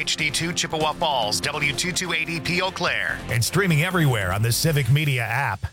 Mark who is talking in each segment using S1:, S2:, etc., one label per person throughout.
S1: HD2 Chippewa Falls, W228EP Eau Claire.
S2: And streaming everywhere on the Civic Media app.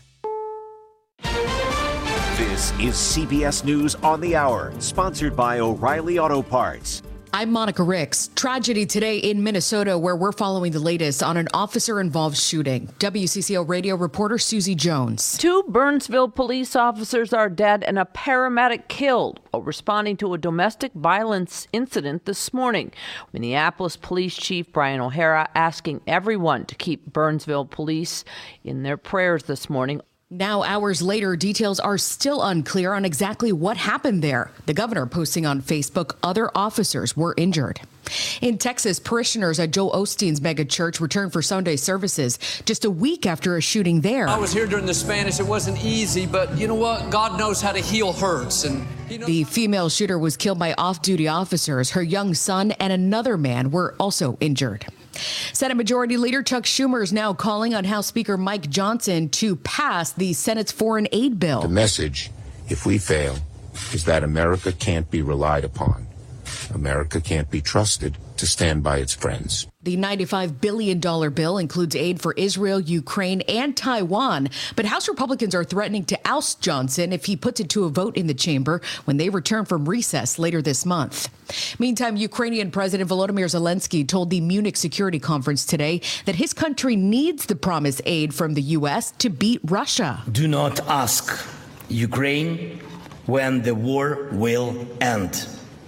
S3: This is CBS News on the Hour, sponsored by O'Reilly Auto Parts.
S4: I'm Monica Ricks. Tragedy today in Minnesota, where we're following the latest on an officer-involved shooting. WCCO radio reporter Susie Jones.
S5: 2 Burnsville police officers are dead and a paramedic killed while responding to a domestic violence incident this morning. Minneapolis Police Chief Brian O'Hara asking everyone to keep Burnsville police in their prayers this morning.
S4: Now, hours later, details are still unclear on exactly what happened there. The governor posting on Facebook other officers were injured. In Texas, parishioners at Joel Osteen's mega church returned for Sunday services just a week after a shooting there.
S6: I was here during the Spanish. It wasn't easy, but you know what? God knows how to heal hurts.
S4: The female shooter was killed by off-duty officers. Her young son and another man were also injured. Senate Majority Leader Chuck Schumer is now calling on House Speaker Mike Johnson to pass the Senate's foreign aid bill.
S7: The message, if we fail, is that America can't be relied upon. America can't be trusted to stand by its friends.
S4: The $95 billion bill includes aid for Israel, Ukraine, and Taiwan. But House Republicans are threatening to oust Johnson if he puts it to a vote in the chamber when they return from recess later this month. Meantime, Ukrainian President Volodymyr Zelensky told the Munich Security Conference today that his country needs the promised aid from the U.S. to beat Russia.
S8: Do not ask Ukraine when the war will end.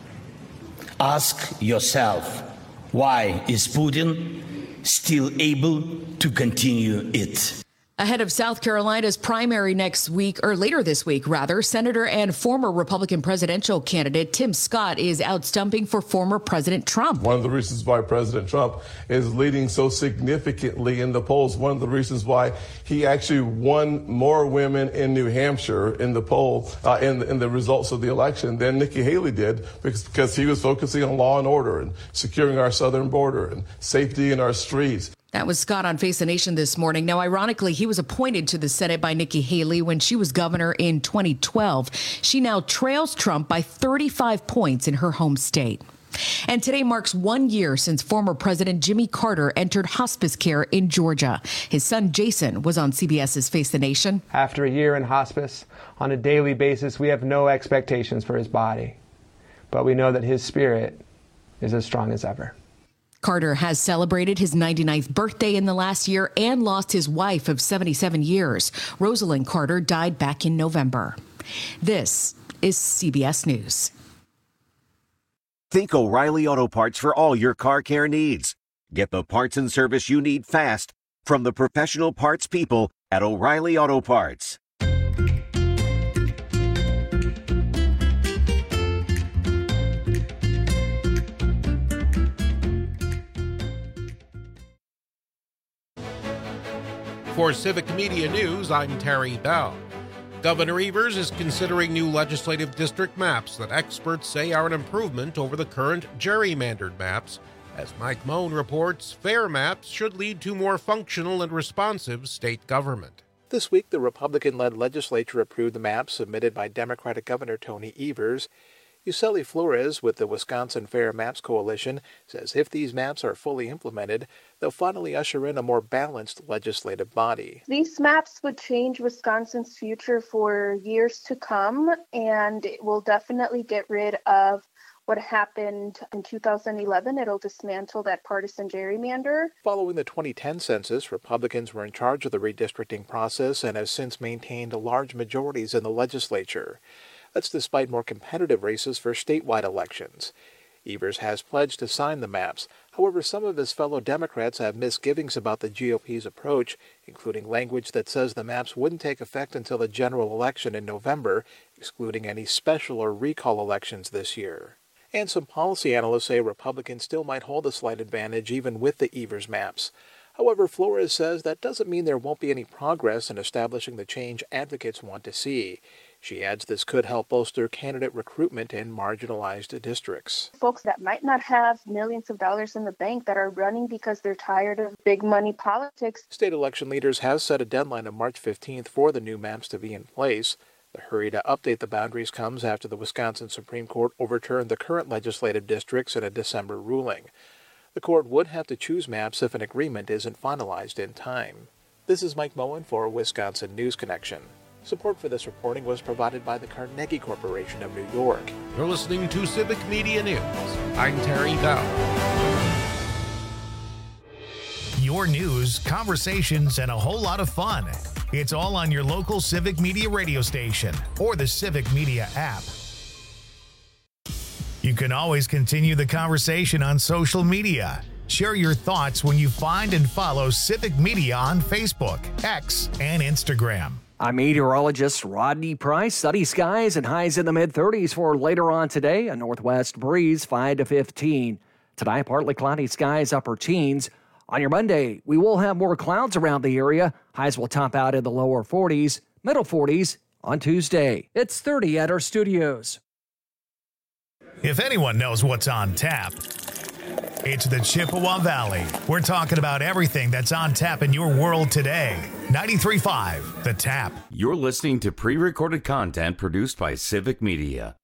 S8: Ask yourself, why is Putin still able to continue it?
S4: Ahead of South Carolina's primary next week, or later this week, rather, Senator and former Republican presidential candidate Tim Scott is out stumping for former President Trump.
S9: One of the reasons why President Trump is leading so significantly in the polls, one of the reasons why he actually won more women in New Hampshire in the poll, in the results of the election than Nikki Haley did, because he was focusing on law and order and securing our southern border and safety in our streets.
S4: That was Scott on Face the Nation this morning. Now, ironically, he was appointed to the Senate by Nikki Haley when she was governor in 2012. She now trails Trump by 35 points in her home state. And today marks 1 year since former President Jimmy Carter entered hospice care in Georgia. His son, Jason, was on CBS's Face the Nation.
S10: After a year in hospice, on a daily basis, we have no expectations for his body. But we know that his spirit is as strong as ever.
S4: Carter has celebrated his 99th birthday in the last year and lost his wife of 77 years. Rosalind Carter died back in November. This is CBS News.
S3: Think O'Reilly Auto Parts for all your car care needs. Get the parts and service you need fast from the professional parts people at O'Reilly Auto Parts.
S11: For Civic Media News, I'm Terry Bell. Governor Evers is considering new legislative district maps that experts say are an improvement over the current gerrymandered maps. As Mike Moan reports, fair maps should lead to more functional and responsive state government.
S12: This week, the Republican-led legislature approved the maps submitted by Democratic Governor Tony Evers. Yuseli Flores with the Wisconsin Fair Maps Coalition says if these maps are fully implemented, they'll finally usher in a more balanced legislative body.
S13: These maps would change Wisconsin's future for years to come, and it will definitely get rid of what happened in 2011. It'll dismantle that partisan gerrymander.
S12: Following the 2010 census, Republicans were in charge of the redistricting process and have since maintained large majorities in the legislature. That's despite more competitive races for statewide elections. Evers has pledged to sign the maps. However, some of his fellow Democrats have misgivings about the GOP's approach, including language that says the maps wouldn't take effect until the general election in November, excluding any special or recall elections this year. And some policy analysts say Republicans still might hold a slight advantage even with the Evers maps. However, Flores says that doesn't mean there won't be any progress in establishing the change advocates want to see. She adds this could help bolster candidate recruitment in marginalized districts.
S13: Folks that might not have millions of dollars in the bank that are running because they're tired of big money politics.
S12: State election leaders have set a deadline of March 15th for the new maps to be in place. The hurry to update the boundaries comes after the Wisconsin Supreme Court overturned the current legislative districts in a December ruling. The court would have to choose maps if an agreement isn't finalized in time. This is Mike Moen for Wisconsin News Connection. Support for this reporting was provided by the Carnegie Corporation of New York.
S11: You're listening to Civic Media News. I'm Terry Bell.
S2: Your news, conversations, and a whole lot of fun. It's all on your local Civic Media radio station or the Civic Media app. You can always continue the conversation on social media. Share your thoughts when you find and follow Civic Media on Facebook, X, and Instagram.
S14: I'm meteorologist Rodney Price. Sunny skies and highs in the mid-30s for later on today. A northwest breeze 5 to 15. Tonight, partly cloudy skies, upper teens. On your Monday, we will have more clouds around the area. Highs will top out in the lower 40s, middle 40s on Tuesday. It's 30 at our studios.
S2: If anyone knows what's on tap, it's the Chippewa Valley. We're talking about everything that's on tap in your world today. 93.5 The Tap.
S15: You're listening to pre-recorded content produced by Civic Media.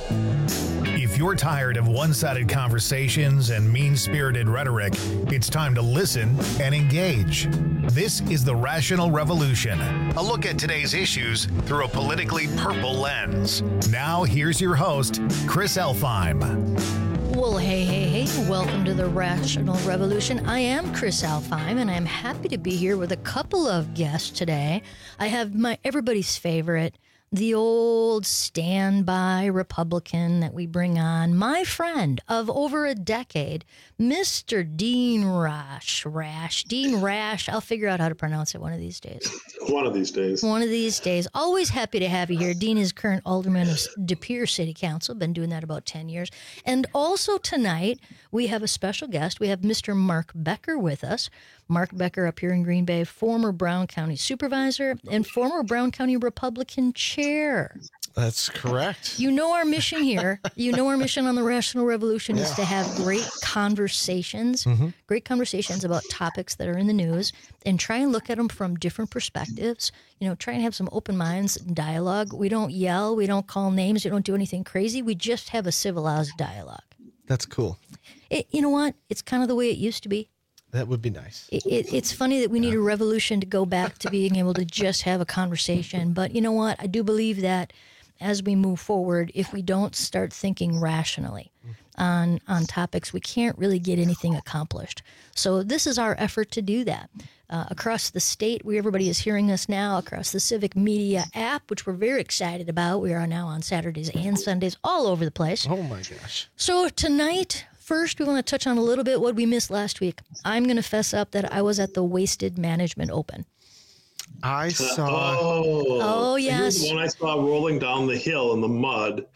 S2: If you're tired of one-sided conversations and mean-spirited rhetoric, it's time to listen and engage. This is The Rational Revolution, a look at today's issues through a politically purple lens. Now, here's your host, Chris Elfheim.
S16: Well, hey, welcome to The Rational Revolution. I am Chris Elfheim, and I'm happy to be here with a couple of guests today. I have everybody's favorite, the old standby Republican that we bring on, my friend of over a decade, Mr. Dean Rash. Dean Rash. I'll figure out how to pronounce it one of these days.
S17: One of these days. Always happy to have you here. Dean is current alderman of De Pere City Council. Been doing that about 10 years. And also tonight, we have a special guest. We have Mr. Mark Becker with us. Mark Becker up here in Green Bay, former Brown County Supervisor and former Brown County Republican Chair.
S18: That's correct.
S16: You know our mission here. You know our mission on the Rational Revolution is to have great conversations about topics that are in the news and try and look at them from different perspectives. You know, try and have some open minds and dialogue. We don't yell. We don't call names. We don't do anything crazy. We just have a civilized dialogue.
S18: That's cool.
S16: You know what? It's kind of the way it used to be.
S18: That would be nice.
S16: It's funny that we need a revolution to go back to being able to just have a conversation. But you know what? I do believe that as we move forward, if we don't start thinking rationally on topics, we can't really get anything accomplished. So this is our effort to do that. Across the state, everybody is hearing us now across the Civic Media app, which we're very excited about. We are now on Saturdays and Sundays all over the place.
S18: Oh, my gosh.
S16: So tonight, first, we want to touch on a little bit what we missed last week. I'm going to fess up that I was at the Wasted Management Open.
S18: I saw.
S16: Oh yes.
S17: Here's the one I saw rolling down the hill in the mud.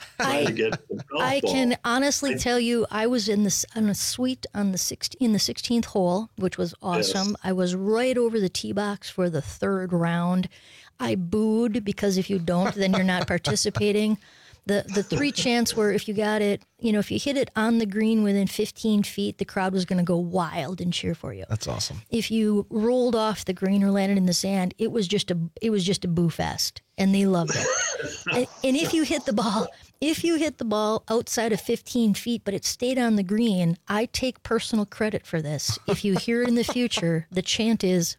S16: I can honestly tell you, I was in a suite on the 16th hole, which was awesome. Yes. I was right over the tee box for the third round. I booed because if you don't, then you're not participating. The three chants were if you got it, if you hit it on the green within 15 feet, the crowd was going to go wild and cheer for you.
S18: That's awesome.
S16: If you rolled off the green or landed in the sand, it was just a boo fest, and they loved it. and if you hit the ball outside of 15 feet, but it stayed on the green, I take personal credit for this. If you hear it in the future, the chant is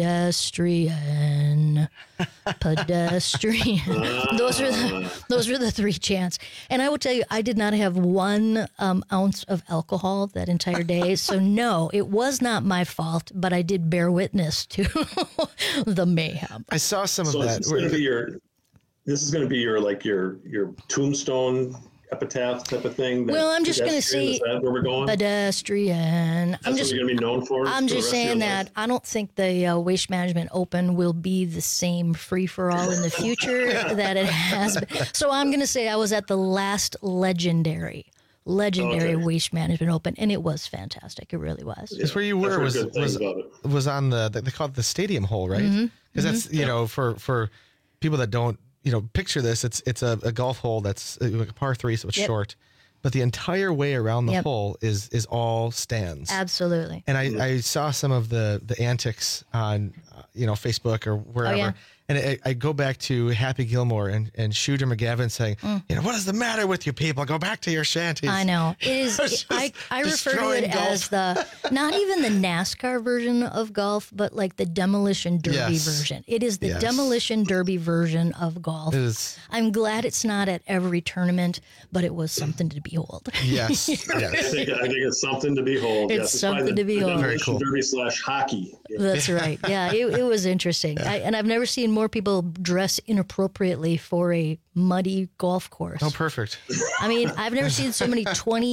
S16: pedestrian. Those are the three chants. And I will tell you, I did not have 1 ounce of alcohol that entire day. So no, it was not my fault, but I did bear witness to the mayhem.
S18: I saw some of that.
S17: This is going to be your tombstone epitaph type of thing.
S16: Well, I'm just going to say
S17: is that where we're going?
S16: Pedestrian.
S17: That's what you're going to be known for.
S16: I'm just saying that I don't think the Waste Management Open will be the same free-for-all in the future that it has been. So I'm going to say I was at the last legendary Waste Management Open, and it was fantastic. It really was.
S18: It's where you were was on they call it the stadium hole, right? Because that's for people that don't picture this. It's a golf hole that's like a par 3, so it's short, but the entire way around the hole is all stands.
S16: Absolutely.
S18: And I saw some of the antics on Facebook or wherever. And I go back to Happy Gilmore and Shooter McGavin saying, what is the matter with you people? Go back to your shanties.
S16: I know. It is. I refer to it as not even the NASCAR version of golf, but like the Demolition Derby version. It is the Demolition Derby version of golf.
S18: It is.
S16: I'm glad it's not at every tournament, but it was something to behold.
S18: Yes.
S19: I think it's something to behold.
S16: It's something to behold.
S19: Very cool. Derby / hockey.
S16: That's right. Yeah, it was interesting. And I've never seen more people dress inappropriately for a muddy golf course.
S18: Oh, perfect.
S16: I mean, I've never seen so many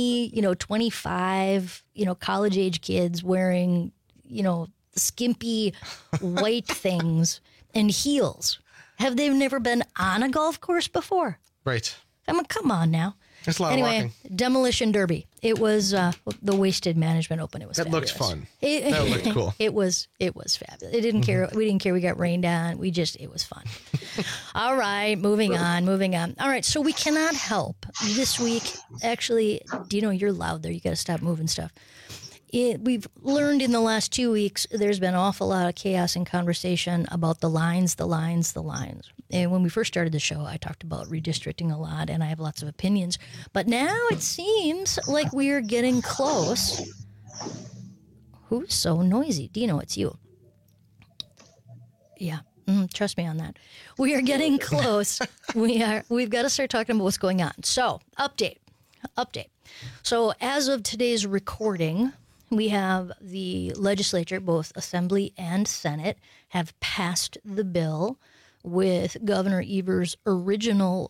S16: 25, college age kids wearing, skimpy white things and heels. Have they never been on a golf course before?
S18: Right.
S16: I mean, come on now.
S18: There's a lot of walking.
S16: Demolition Derby. It was the Wasted Management Open. It was
S18: that
S16: fabulous.
S18: Looked fun. That looked cool.
S16: It was fabulous. It didn't care. We didn't care. We got rained on. It was fun. All right, moving on. All right, so we cannot help this week. Actually, Dino, you're loud there. You got to stop moving stuff. We've learned in the last 2 weeks, there's been an awful lot of chaos and conversation about the lines. And when we first started the show, I talked about redistricting a lot, and I have lots of opinions. But now it seems like we're getting close. Who's so noisy? Dino, it's you. Yeah. Trust me on that. We are getting close. We've got to start talking about what's going on. So, update. So, as of today's recording, we have the legislature, both Assembly and Senate, have passed the bill with Governor Evers' original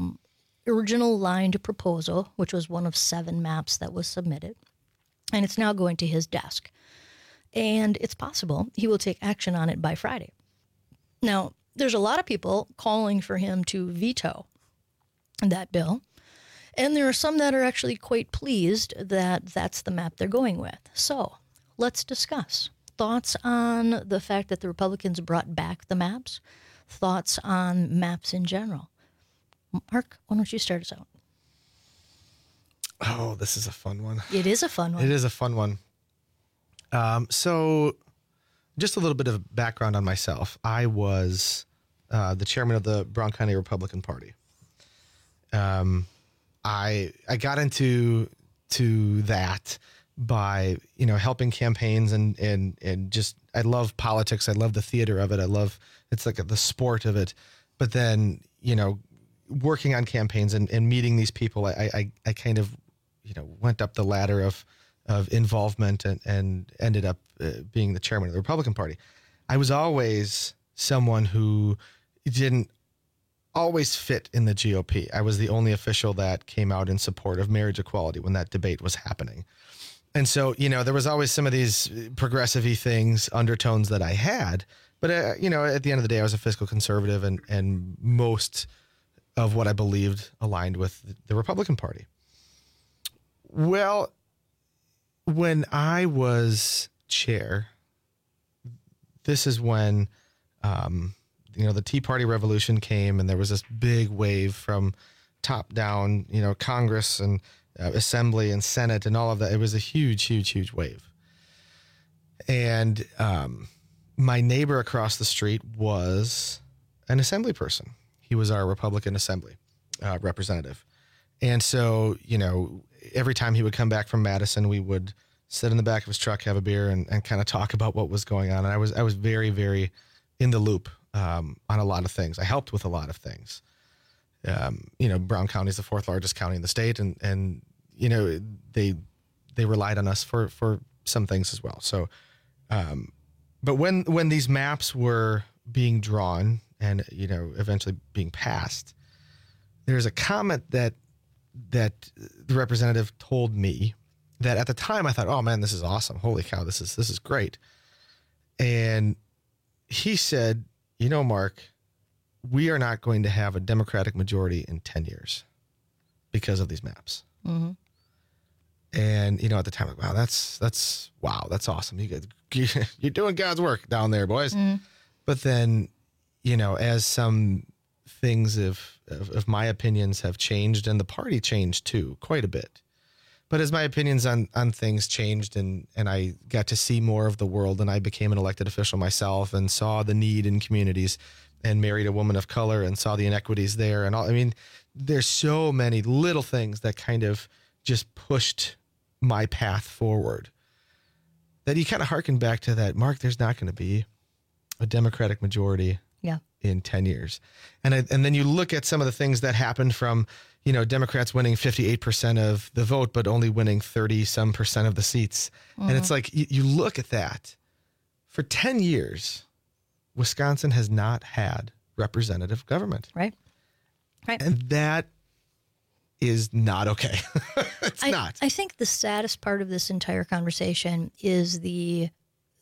S16: lined proposal, which was one of 7 maps that was submitted. And it's now going to his desk. And it's possible he will take action on it by Friday. Now, there's a lot of people calling for him to veto that bill. And there are some that are actually quite pleased that that's the map they're going with. So let's discuss. Thoughts on the fact that the Republicans brought back the maps? Thoughts on maps in general? Mark, why don't you start us out?
S18: Oh, this is a fun one.
S16: It is a fun one.
S18: It is a fun one. So just a little bit of background on myself. I was the chairman of the Brown County Republican Party. I got into that by helping campaigns and just I love politics. I love the theater of it. It's like the sport of it. But then working on campaigns and meeting these people, I kind of went up the ladder of involvement and ended up being the chairman of the Republican Party. I was always someone who didn't always fit in the GOP. I was the only official that came out in support of marriage equality when that debate was happening. And so, there was always some of these progressive-y things, undertones that I had. But, at the end of the day, I was a fiscal conservative and most of what I believed aligned with the Republican Party. Well, when I was chair, this is when the Tea Party revolution came, and there was this big wave from top down, Congress and Assembly and Senate and all of that. It was a huge, huge, huge wave. And my neighbor across the street was an Assembly person. He was our Republican Assembly representative. And so, every time he would come back from Madison, we would sit in the back of his truck, have a beer, and kind of talk about what was going on. And I was very, very in the loop on a lot of things. I helped with a lot of things. Brown County is the 4th largest county in the state, and they relied on us for some things as well. So, but when these maps were being drawn and eventually being passed, there's a comment that the representative told me that at the time I thought, oh man, this is awesome. Holy cow, this is great. And he said, Mark, we are not going to have a Democratic majority in 10 years because of these maps. Mm-hmm. And, at the time, like, wow, that's awesome. You're doing God's work down there, boys. Mm-hmm. But then, as some things of my opinions have changed, and the party changed too, quite a bit. But as my opinions on things changed and I got to see more of the world, and I became an elected official myself and saw the need in communities, and married a woman of color and saw the inequities there and all. I mean, there's so many little things that kind of just pushed my path forward that you kind of hearken back to that, Mark, there's not going to be a Democratic majority in 10 years. And then you look at some of the things that happened from, Democrats winning 58% of the vote, but only winning 30% of the seats. Mm-hmm. And it's like, you look at that. For 10 years, Wisconsin has not had representative government.
S17: Right.
S18: And that is not okay. It's not.
S17: I think the saddest part of this entire conversation is the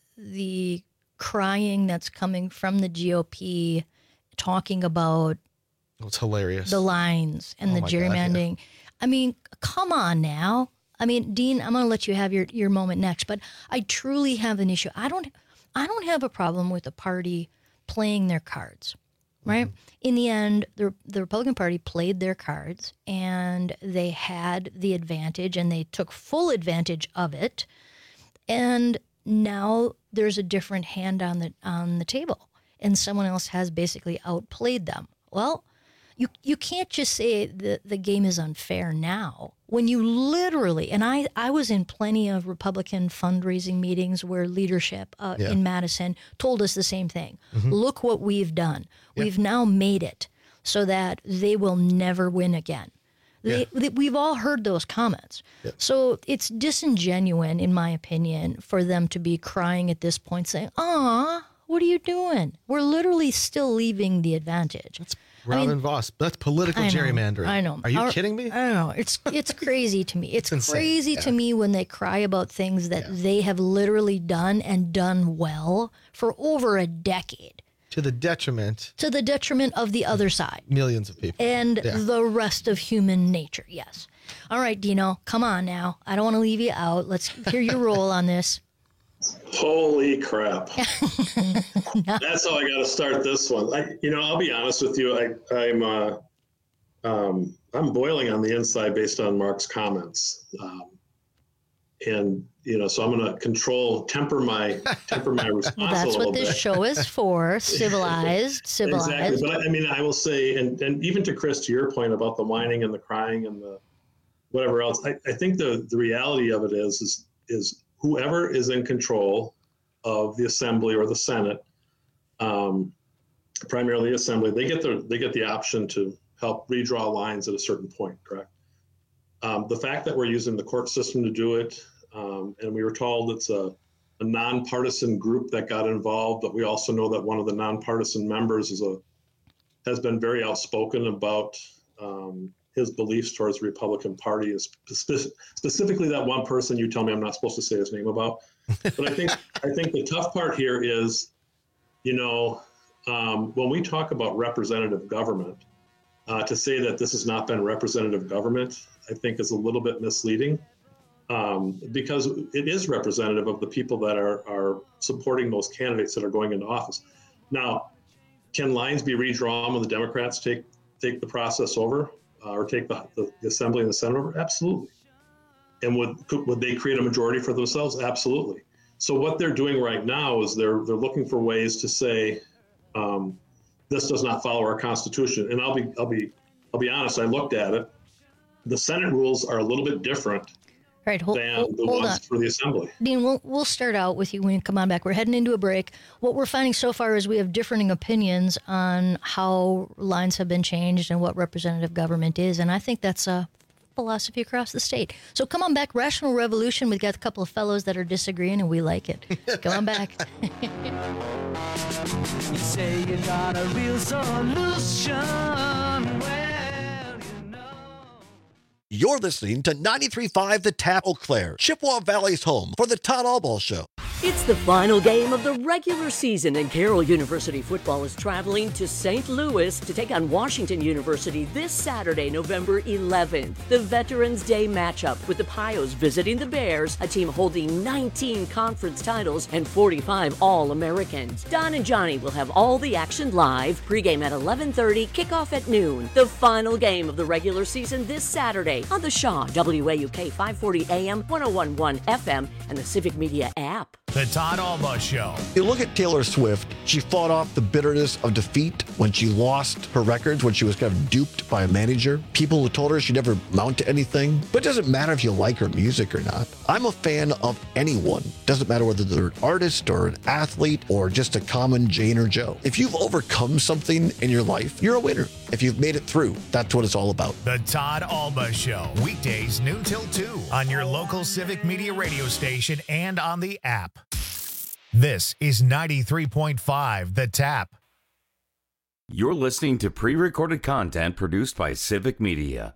S17: crying that's coming from the GOP talking about
S18: it's hilarious.
S17: The lines and the gerrymandering. God, yeah. I mean, come on now. I mean, Dean, I'm going to let you have your moment next, but I truly have an issue. I don't have a problem with the party playing their cards, right? Mm-hmm. In the end, the Republican Party played their cards and they had the advantage and they took full advantage of it. And now there's a different hand on the table and someone else has basically outplayed them. Well, you can't just say the game is unfair now when you literally, and I was in plenty of Republican fundraising meetings where leadership in Madison told us the same thing. Mm-hmm. Look what we've done. Yep. We've now made it so that they will never win again. We've all heard those comments. Yep. So it's disingenuous, in my opinion, for them to be crying at this point saying, what are you doing? We're literally still leaving the advantage.
S18: That's Robin Voss. That's political gerrymandering.
S17: I know.
S18: Are you kidding me?
S17: I know. It's crazy to me. It's crazy to me when they cry about things that they have literally done and done well for over a decade.
S18: To the detriment
S17: of the other side.
S18: Millions of people.
S17: And the rest of human nature, yes. All right, Dino, come on now. I don't want to leave you out. Let's hear your role on this.
S19: Holy crap. That's how I got to start this one. I'll be honest with you. I'm boiling on the inside based on Mark's comments. So I'm going to temper my response
S17: well, that's
S19: a little
S17: what this
S19: bit.
S17: show is for, civilized.
S19: Exactly. But I will say, and even to Chris, to your point about the whining and the crying and the whatever else, I think the reality of it is whoever is in control of the Assembly or the Senate, primarily Assembly, they get the option to help redraw lines at a certain point, correct? The fact that we're using the court system to do it, and we were told it's a nonpartisan group that got involved, but we also know that one of the nonpartisan members has been very outspoken about his beliefs towards the Republican Party, is specifically that one person you tell me I'm not supposed to say his name about. But I think the tough part here is, when we talk about representative government, to say that this has not been representative government, I think is a little bit misleading, because it is representative of the people that are supporting those candidates that are going into office. Now, can lines be redrawn when the Democrats take the process over? Or take the Assembly and the Senate over? Absolutely. And would they create a majority for themselves? Absolutely. So what they're doing right now is they're looking for ways to say this does not follow our Constitution. And I'll be honest. I looked at it. The Senate rules are a little bit different than the ones for the Assembly.
S17: Dean, we'll start out with you when you come on back. We're heading into a break. What we're finding so far is we have differing opinions on how lines have been changed and what representative government is, and I think that's a philosophy across the state. So come on back. Rational Revolution. We've got a couple of fellows that are disagreeing, and we like it. Come on back.
S20: You say you got a real solution.
S21: You're listening to 93.5 The Tap Eau Claire, Chippewa Valley's home for the Todd Albaugh Show.
S22: It's the final game of the regular season, and Carroll University football is traveling to St. Louis to take on Washington University this Saturday, November 11th. The Veterans Day matchup with the Pios visiting the Bears, a team holding 19 conference titles and 45 All-Americans. Don and Johnny will have all the action live. Pregame at 11:30, kickoff at noon. The final game of the regular season this Saturday on the Shaw, WAUK 540 AM, 101.1 FM, and the Civic Media app.
S2: The Todd Alba Show.
S21: You look at Taylor Swift, she fought off the bitterness of defeat when she lost her records, when she was kind of duped by a manager. People who told her she'd never amount to anything. But it doesn't matter if you like her music or not. I'm a fan of anyone. Doesn't matter whether they're an artist or an athlete or just a common Jane or Joe. If you've overcome something in your life, you're a winner. If you've made it through, that's what it's all about.
S2: The Todd Alba Show. Weekdays noon till 2 on your local Civic Media radio station and on the app. This is 93.5 The Tap.
S15: You're listening to pre-recorded content produced by Civic Media.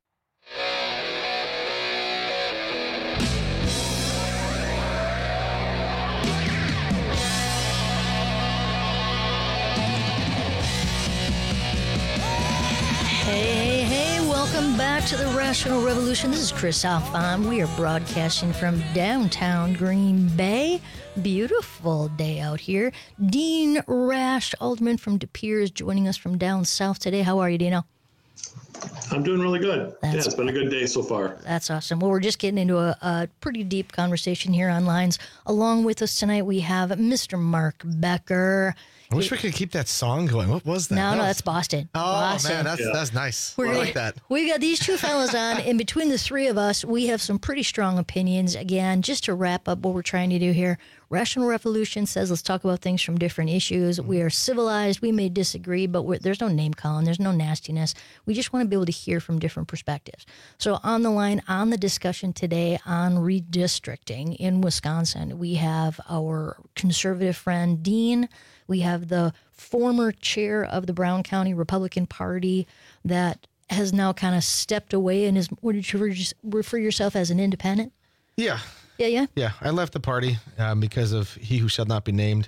S16: Hey, welcome back to the Rational Revolution. This is Chris Alfon. We are broadcasting from downtown Green Bay. Beautiful day out here. Dean Rash, Alderman from De Pere, is joining us from down south today. How are you, Dino?
S19: I'm doing really good. It's been a good day so far.
S16: That's awesome. Well, we're just getting into a pretty deep conversation here on lines. Along with us tonight, we have Mr. Mark Becker.
S18: I wish we could keep that song going. What was that?
S16: No, that's Boston.
S18: Oh,
S16: Boston.
S18: man, that's nice. I like that.
S16: We got these two fellas on, and between the three of us, we have some pretty strong opinions. Again, just to wrap up what we're trying to do here, Rational Revolution says let's talk about things from different issues. We are civilized. We may disagree, but there's no name calling. There's no nastiness. We just want to be able to hear from different perspectives. So on the line, on the discussion today on redistricting in Wisconsin, we have our conservative friend, Dean. We have the former chair of the Brown County Republican Party that has now kind of stepped away and is, what did you refer yourself as, an independent?
S18: Yeah.
S16: Yeah.
S18: Yeah, I left the party because of he who shall not be named.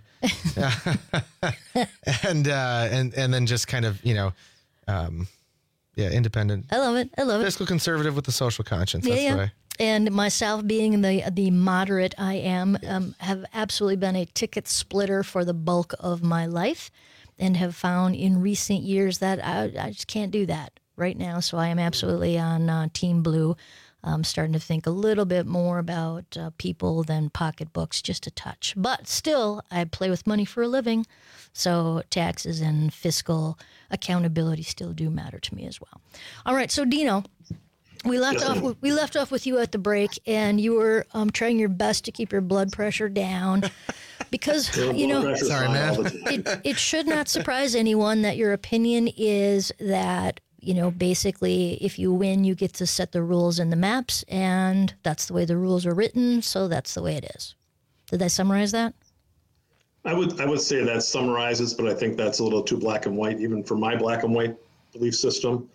S18: and then just kind of, independent.
S16: I love it.
S18: Fiscal conservative with a social conscience. That's the way.
S16: And myself being the moderate I am, have absolutely been a ticket splitter for the bulk of my life and have found in recent years that I just can't do that right now. So I am absolutely on Team Blue. I'm starting to think a little bit more about people than pocketbooks, just a touch. But still, I play with money for a living. So taxes and fiscal accountability still do matter to me as well. All right, so Dino, we left off with you at the break, and you were trying your best to keep your blood pressure down because sorry, man. It should not surprise anyone that your opinion is that basically if you win, you get to set the rules and the maps, and that's the way the rules are written, so that's the way it is. Did I summarize that?
S19: I would say that summarizes, but I think that's a little too black and white, even for my black and white belief system.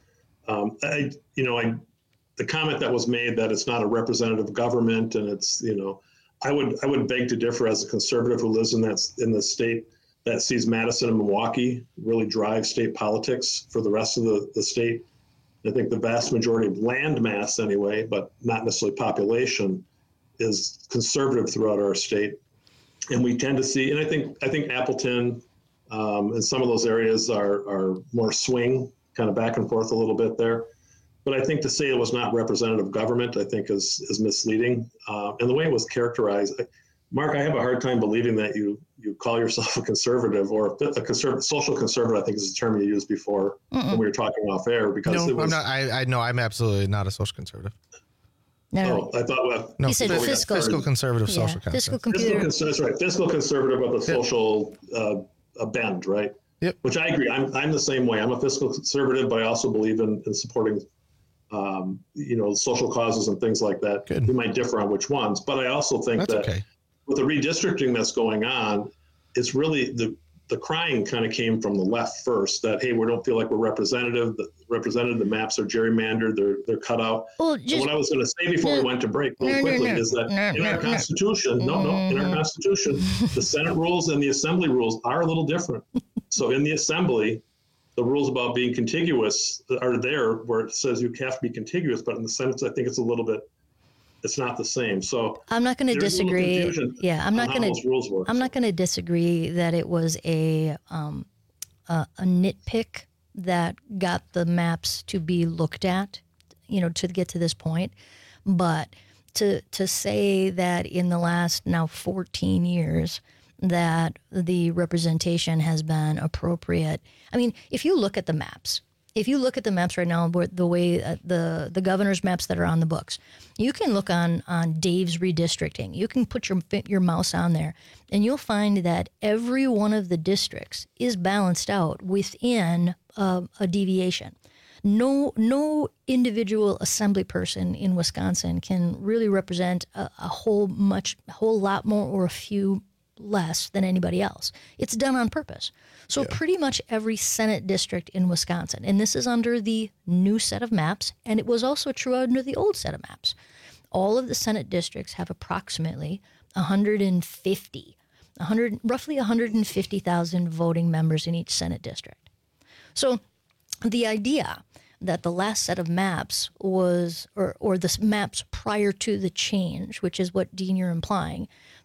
S19: The comment that was made that it's not a representative government, and it's, I would beg to differ as a conservative who lives in the state that sees Madison and Milwaukee really drive state politics for the rest of the state. I think the vast majority of land mass anyway, but not necessarily population, is conservative throughout our state. And we tend to see, and I think Appleton and some of those areas are more swing, kind of back and forth a little bit there. But I think to say it was not representative government, I think is misleading. And the way it was characterized, Mark, I have a hard time believing that you call yourself a conservative or a conservative, social conservative, I think is the term you used before when we were talking off air. Because
S18: I'm not. I'm absolutely not a social conservative.
S16: No,
S19: I thought
S16: he said fiscal
S18: conservative, social conservative.
S16: Fiscal computer.
S19: That's right. Fiscal conservative with a social bend, right?
S18: Yep.
S19: Which I agree. I'm the same way. I'm a fiscal conservative, but I also believe in supporting social causes and things like that.
S18: Good.
S19: We might differ on which ones, but I also think that with the redistricting that's going on, it's really the crying kind of came from the left first, that, hey, we don't feel like we're represented, the maps are gerrymandered, they're cut out.
S16: Well,
S19: what I was going to say before we went to break really quickly is that in our Constitution, in our Constitution, the Senate rules and the Assembly rules are a little different. So in the Assembly, the rules about being contiguous are there, where it says you have to be contiguous, but in the Senate, I think it's not the same. So
S16: I'm not going to disagree. Yeah, I'm not going to disagree that it was a nitpick that got the maps to be looked at, to get to this point. But to say that in the last now 14 years that the representation has been appropriate. I mean, if you look at the maps right now, the way the governor's maps that are on the books, you can look on Dave's redistricting. You can put your mouse on there, and you'll find that every one of the districts is balanced out within a deviation. No individual assembly person in Wisconsin can really represent a whole lot more or a few less than anybody else. It's done on purpose. So pretty much every Senate district in Wisconsin, and this is under the new set of maps, and it was also true under the old set of maps. All of the Senate districts have approximately roughly 150,000 voting members in each Senate district. So the idea that the last set of maps was, or the maps prior to the change, which is what, Dean, you're implying,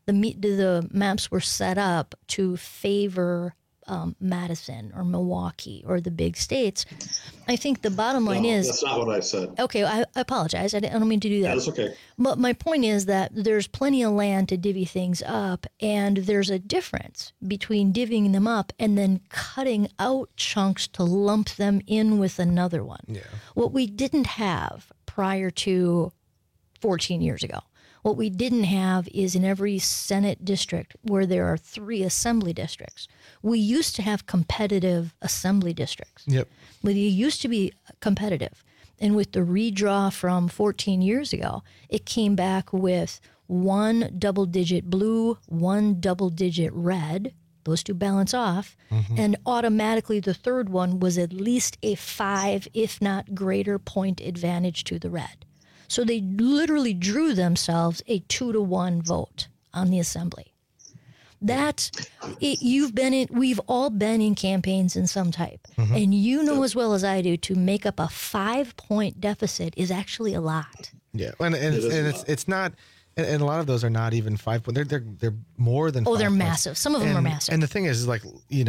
S16: the maps were set up to favor Madison or Milwaukee or the big states. I think the bottom line is...
S19: That's not what I said.
S16: Okay, I apologize. I don't mean to do that.
S19: That's okay.
S16: But my point is that there's plenty of land to divvy things up, and there's a difference between divvying them up and then cutting out chunks to lump them in with another one. Yeah. What we didn't have prior to 14 years ago, what we didn't have is in every Senate district where there are 3 assembly districts, we used to have competitive assembly districts.
S18: Yep.
S16: But it used to be competitive. And with the redraw from 14 years ago, it came back with 1 double-digit blue, 1 double-digit red. Those 2 balance off. Mm-hmm. And automatically the third one was at least a 5, if not greater, point advantage to the red. So they literally drew themselves a 2-to-1 vote on the assembly. That's it. We've all been in campaigns in some type. Mm-hmm. And you know as well as I do, to make up a 5-point deficit is actually a lot.
S18: Yeah. And it's not, and a lot of those are not even 5 points. They're more than 5
S16: they're
S18: points.
S16: massive. Some of them are massive.
S18: And the thing is like,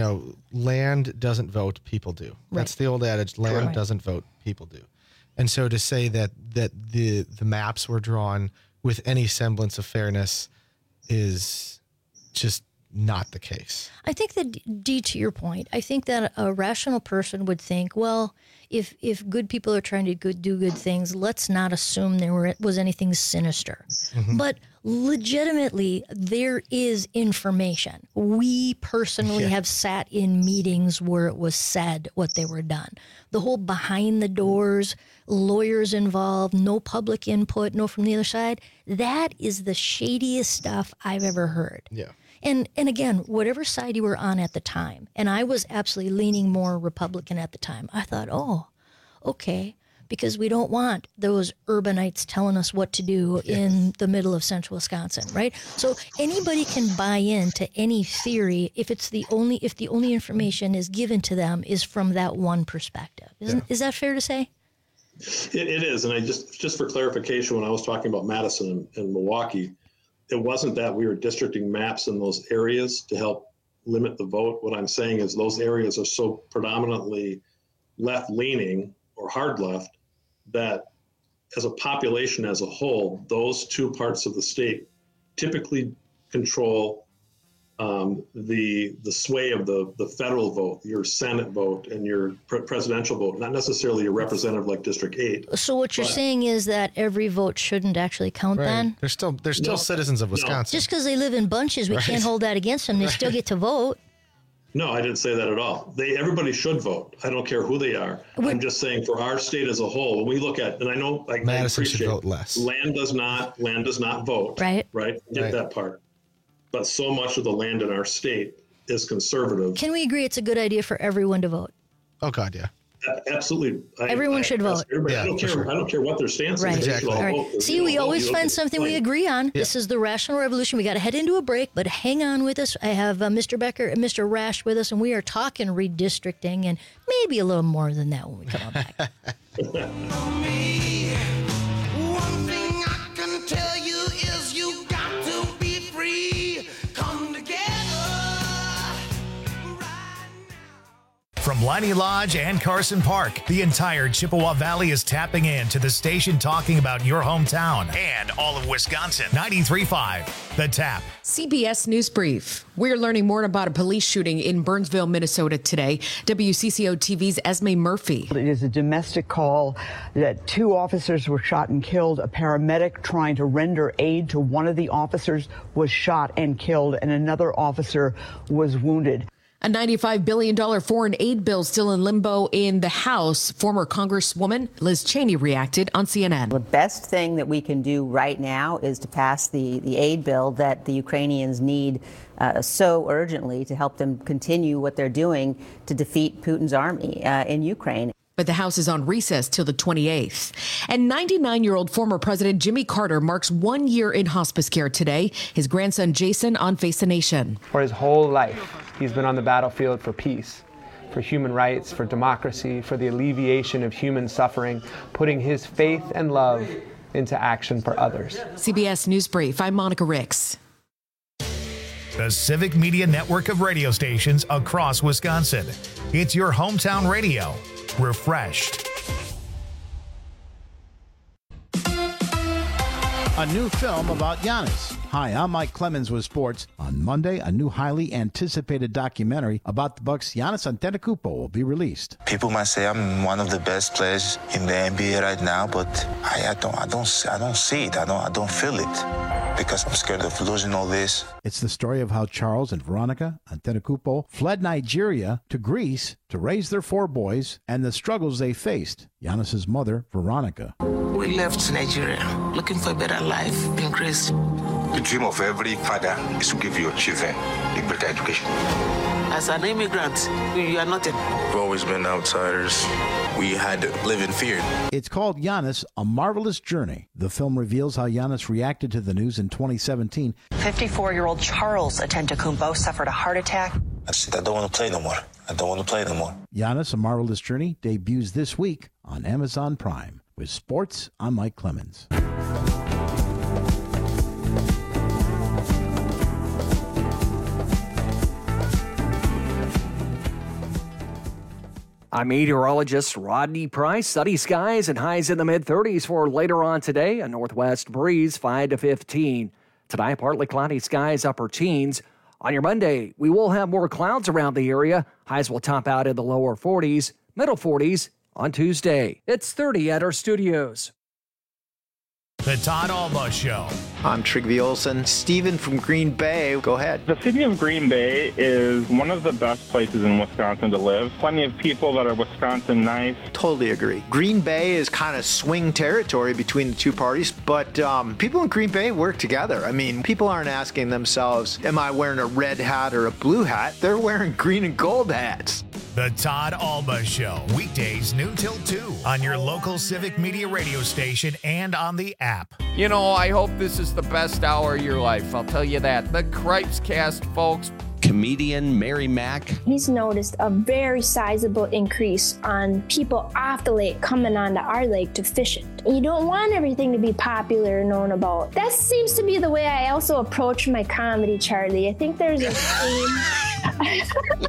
S18: land doesn't vote, people do. Right. That's the old adage, land doesn't vote, people do. And so to say that the maps were drawn with any semblance of fairness is just not the case.
S16: I think that, D, to your point, I think that a rational person would think, well, if good people are trying to do good things, let's not assume there was anything sinister. Mm-hmm. But legitimately, there is information. We personally have sat in meetings where it was said what they were done. The whole behind the doors, lawyers involved, no public input, no from the other side, that is the shadiest stuff I've ever heard.
S18: Yeah.
S16: And again, whatever side you were on at the time, and I was absolutely leaning more Republican at the time, I thought, oh, okay, because we don't want those urbanites telling us what to do in the middle of central Wisconsin, right? So anybody can buy into any theory if the only information is given to them is from that one perspective. Is that fair to say?
S19: It is, and I just for clarification, when I was talking about Madison and Milwaukee, it wasn't that we were districting maps in those areas to help limit the vote. What I'm saying is those areas are so predominantly left-leaning or hard left that as a population as a whole, those 2 parts of the state typically control the sway of the federal vote, your Senate vote, and your presidential vote, not necessarily your representative like District 8.
S16: So what you're saying is that every vote shouldn't actually count then?
S18: They're still citizens of Wisconsin.
S16: Just because they live in bunches, we can't hold that against them. They still get to vote.
S19: No, I didn't say that at all. Everybody should vote. I don't care who they are. I'm just saying for our state as a whole, when we look at, and I know
S18: Madison should vote less.
S19: Land does not vote.
S16: Right.
S19: Get that part. But so much of the land in our state is conservative.
S16: Can we agree it's a good idea for everyone to vote?
S18: Oh, God, yeah.
S19: Absolutely.
S16: Everyone should vote.
S19: I don't care what their stance is.
S18: Exactly.
S16: All right. See, we always find something we agree on. Yeah. This is the Rational Revolution. We got to head into a break, but hang on with us. I have Mr. Becker and Mr. Rash with us, and we are talking redistricting and maybe a little more than that when we come on back.
S1: One thing I can tell you is you got to be free. Come together right now.
S2: From From Leinie Lodge and Carson Park, the entire Chippewa Valley is tapping in to the station talking about your hometown and all of Wisconsin. 93.5, The Tap.
S4: CBS News Brief. We're learning more about a police shooting in Burnsville, Minnesota today. WCCO TV's Esme Murphy.
S5: It is a domestic call that 2 officers were shot and killed. A paramedic trying to render aid to one of the officers was shot and killed, and another officer was wounded.
S4: A $95 billion foreign aid bill still in limbo in the House. Former Congresswoman Liz Cheney reacted on CNN.
S6: The best thing that we can do right now is to pass the aid bill that the Ukrainians need so urgently to help them continue what they're doing to defeat Putin's army in Ukraine.
S4: But the House is on recess till the 28th. And 99-year-old former President Jimmy Carter marks 1 year in hospice care today. His grandson Jason on Face the Nation.
S10: For his whole life, he's been on the battlefield for peace, for human rights, for democracy, for the alleviation of human suffering, putting his faith and love into action for others.
S4: CBS News Brief, I'm Monica Ricks.
S2: The Civic Media network of radio stations across Wisconsin. It's your hometown radio. Refreshed.
S23: A new film about Giannis. Hi, I'm Mike Clemens with sports. On Monday, a new highly anticipated documentary about the Bucks' Giannis Antetokounmpo will be released.
S24: People might say I'm one of the best players in the NBA right now, but I don't see it. I don't feel it because I'm scared of losing all this.
S23: It's the story of how Charles and Veronica Antetokounmpo fled Nigeria to Greece to raise their 4 boys and the struggles they faced. Giannis's mother, Veronica.
S25: We left Nigeria looking for a better life in Greece.
S24: The dream of every father is to give your children a better education.
S25: As an immigrant, you are nothing.
S24: We've always been outsiders. We had to live in fear.
S23: It's called Giannis, A Marvelous Journey. The film reveals how Giannis reacted to the news in 2017.
S26: 54-year-old Charles Antetokounmpo suffered a heart attack.
S24: I said, I don't want to play no more.
S23: Giannis, A Marvelous Journey debuts this week on Amazon Prime. With sports, I'm Mike Clemens.
S14: I'm meteorologist Rodney Price. Sunny skies and highs in the mid-30s for later on today. A northwest breeze, 5 to 15. Tonight, partly cloudy skies, upper teens. On your Monday, we will have more clouds around the area. Highs will top out in the lower 40s, middle 40s on Tuesday. It's 30 at our studios.
S2: The Todd Alba Show.
S27: I'm Trygve Olsen. Steven from Green Bay, go ahead.
S28: The city of Green Bay is one of the best places in Wisconsin to live. Plenty of people that are Wisconsin nice.
S27: Totally agree. Green Bay is kind of swing territory between the two parties, but people in Green Bay work together. I mean, people aren't asking themselves, am I wearing a red hat or a blue hat? They're wearing green and gold hats.
S2: The Todd Alba Show. Weekdays noon till 2 on your local Civic Media radio station and on the app.
S29: You know, I hope this is the best hour of your life. I'll tell you that. The Cripes Cast, folks.
S30: Comedian Mary Mack.
S31: He's noticed a very sizable increase on people off the lake coming onto our lake to fish it. You don't want everything to be popular and known about. That seems to be the way I also approach my comedy, Charlie. I think there's a theme.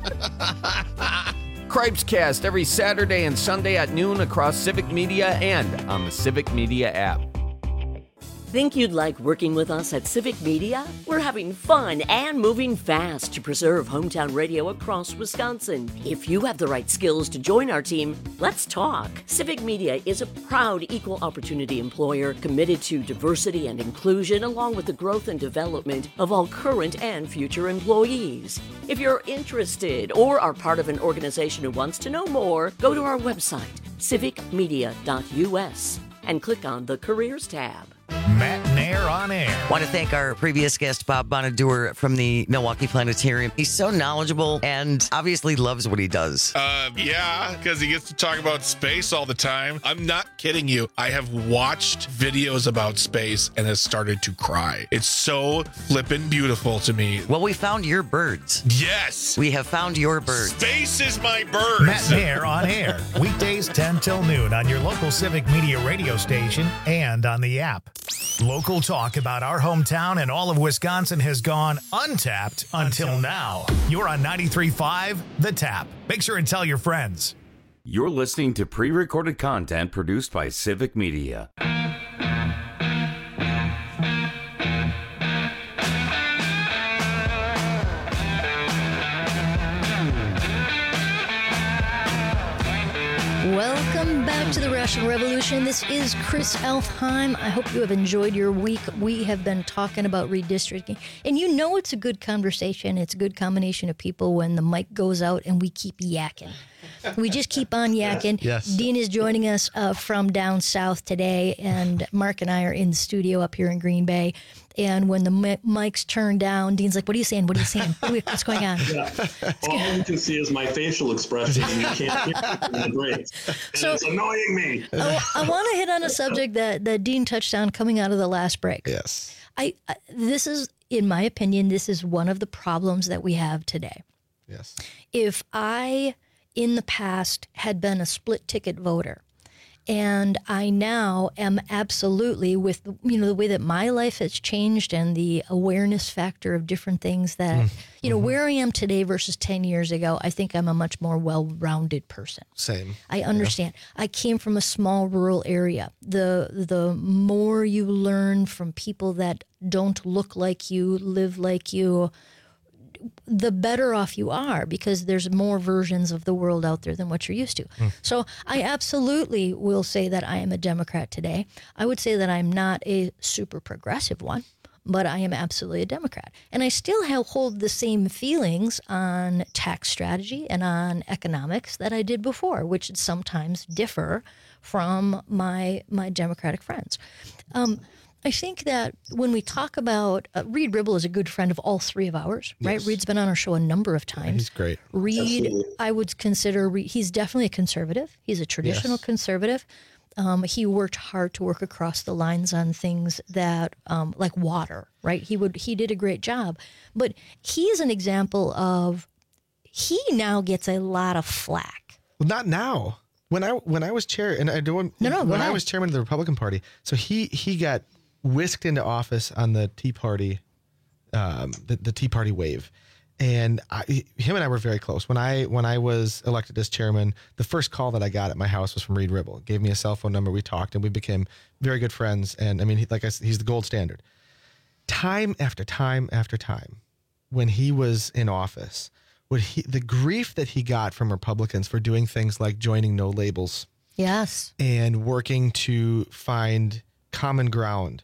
S29: Cripes Cast every Saturday and Sunday at noon across Civic Media and on the Civic Media app.
S22: Think you'd like working with us at Civic Media? We're having fun and moving fast to preserve hometown radio across Wisconsin. If you have the right skills to join our team, let's talk. Civic Media is a proud equal opportunity employer committed to diversity and inclusion along with the growth and development of all current and future employees. If you're interested or are part of an organization who wants to know more, go to our website, civicmedia.us, and click on the Careers tab.
S2: Matt Nair on air.
S32: Want to thank our previous guest, Bob Bonadur from the Milwaukee Planetarium. He's so knowledgeable and obviously loves what he does.
S33: Yeah, because he gets to talk about space all the time. I'm not kidding you. I have watched videos about space and has started to cry. It's so flippin' beautiful to me.
S32: Well, we found your birds.
S33: Yes.
S32: We have found your birds.
S33: Space is my birds.
S2: Matt Nair on air. Weekdays 10 till noon on your local Civic Media radio station and on the app. Local Local talk about our hometown and all of Wisconsin has gone untapped until now. You're on 93.5 The Tap. Make sure and tell your friends.
S3: You're listening to pre-recorded content produced by Civic Media.
S16: Welcome back to the Rational Revolution. This is Chris Elfheim. I hope you have enjoyed your week. We have been talking about redistricting. And you know it's a good conversation. It's a good combination of people when the mic goes out and we keep yakking. We just keep on yakking.
S7: Yes.
S16: Dean is joining us from down south today, and Mark and I are in the studio up here in Green Bay. And when the mic's turned down, Dean's like, what are you saying? What are you saying? What's going on?
S7: Yeah. All you can see is my facial expression, and you can't hear it in the breaks. And
S16: So-
S7: it's annoying me.
S16: I want to hit on a subject that Dean touched on coming out of the last break.
S7: Yes.
S16: This is, in my opinion, this is one of the problems that we have today.
S7: Yes.
S16: If I, in the past, had been a split ticket voter, and I now am absolutely, with the way that my life has changed and the awareness factor of different things that, where I am today versus 10 years ago, I think I'm a much more well-rounded person.
S7: Same.
S16: I understand. Yeah. I came from a small rural area. The more you learn from people that don't look like you, live like you, the better off you are, because there's more versions of the world out there than what you're used to. So I absolutely will say that I am a Democrat today. I would say that I'm not a super progressive one, but I am absolutely a Democrat. And I still hold the same feelings on tax strategy and on economics that I did before, which sometimes differ from my Democratic friends. I think that when we talk about Reed Ribble is a good friend of all three of ours, right?
S7: Yes.
S16: Reed's been on our show a number of times.
S7: He's great.
S16: Reed,
S7: Absolutely.
S16: I would consider, he's definitely a conservative. He's a traditional conservative. He worked hard to work across the lines on things that, like water, right? He did a great job. But he is an example of, he now gets a lot of flack.
S7: Well, not now. When I was chair, and I don't. When I was chairman of the Republican Party, so he got whisked into office on the Tea Party, the Tea Party wave, and him and I were very close. When I was elected as chairman, the first call that I got at my house was from Reed Ribble. Gave me a cell phone number. We talked, and we became very good friends. And I mean, like I said, he's the gold standard. Time after time after time, when he was in office, the grief that he got from Republicans for doing things like joining No Labels,
S16: yes,
S7: and working to find common ground.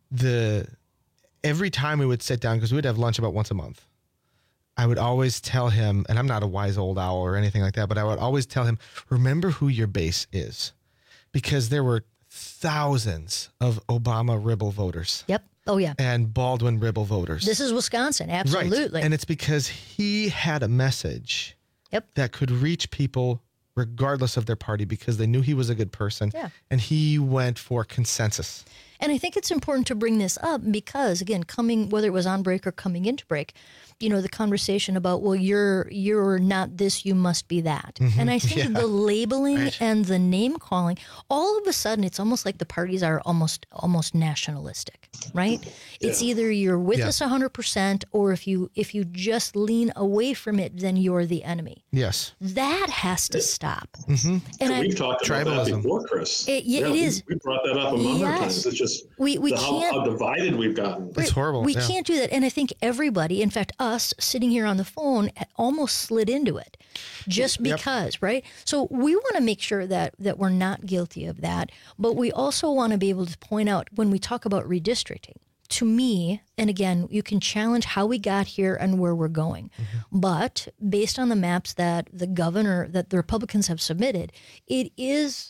S7: Every time we would sit down, because we would have lunch about once a month, I would always tell him, and I'm not a wise old owl or anything like that, but I would always tell him, remember who your base is, because there were thousands of Obama Ribble voters.
S16: Yep. Oh, yeah.
S7: And Baldwin Ribble voters.
S16: This is Wisconsin. Absolutely.
S7: Right. And it's because he had a message that could reach people regardless of their party, because they knew he was a good person.
S16: Yeah.
S7: And he went for consensus.
S16: And I think it's important to bring this up because, again, whether it was on break or coming into break, the conversation about, well, you're not this, you must be that.
S7: Mm-hmm.
S16: And I think the labeling and the name calling, all of a sudden, it's almost like the parties are almost nationalistic, right? Yeah. It's either you're with us 100%, or if you just lean away from it, then you're the enemy.
S7: Yes.
S16: That has to stop.
S7: Mm-hmm.
S16: And
S7: we've talked about that before, Chris.
S16: It is.
S7: We brought that up a number of times. It's just
S16: we can't,
S7: how divided we've gotten. It's horrible.
S16: We can't do that. And I think everybody, in fact, us sitting here on the phone, almost slid into it just because, right? So we want to make sure that we're not guilty of that. But we also want to be able to point out when we talk about redistricting, to me, and again, you can challenge how we got here and where we're going. Mm-hmm. But based on the maps that the Republicans have submitted, it is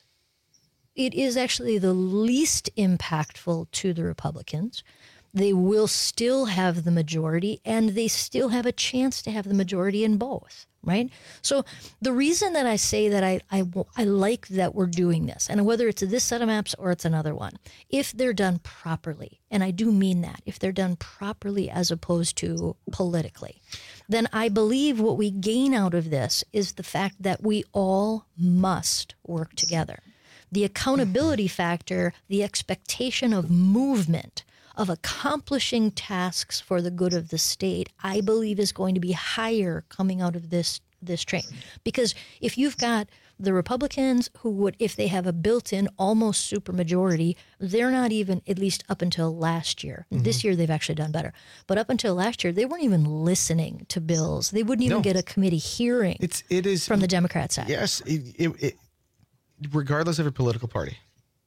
S16: actually the least impactful to the Republicans. They will still have the majority, and they still have a chance to have the majority in both, right? So the reason that I say that I like that we're doing this, and whether it's this set of maps or it's another one, if they're done properly, and I do mean that, if they're done properly as opposed to politically, then I believe what we gain out of this is the fact that we all must work together. The accountability factor, the expectation of movement, of accomplishing tasks for the good of the state, I believe is going to be higher coming out of this train. Because if you've got the Republicans who would, if they have a built-in almost supermajority, they're not even, at least up until last year. Mm-hmm. This year they've actually done better. But up until last year, they weren't even listening to bills. They wouldn't even get a committee hearing from the Democrat side.
S7: Yes, regardless of your political party,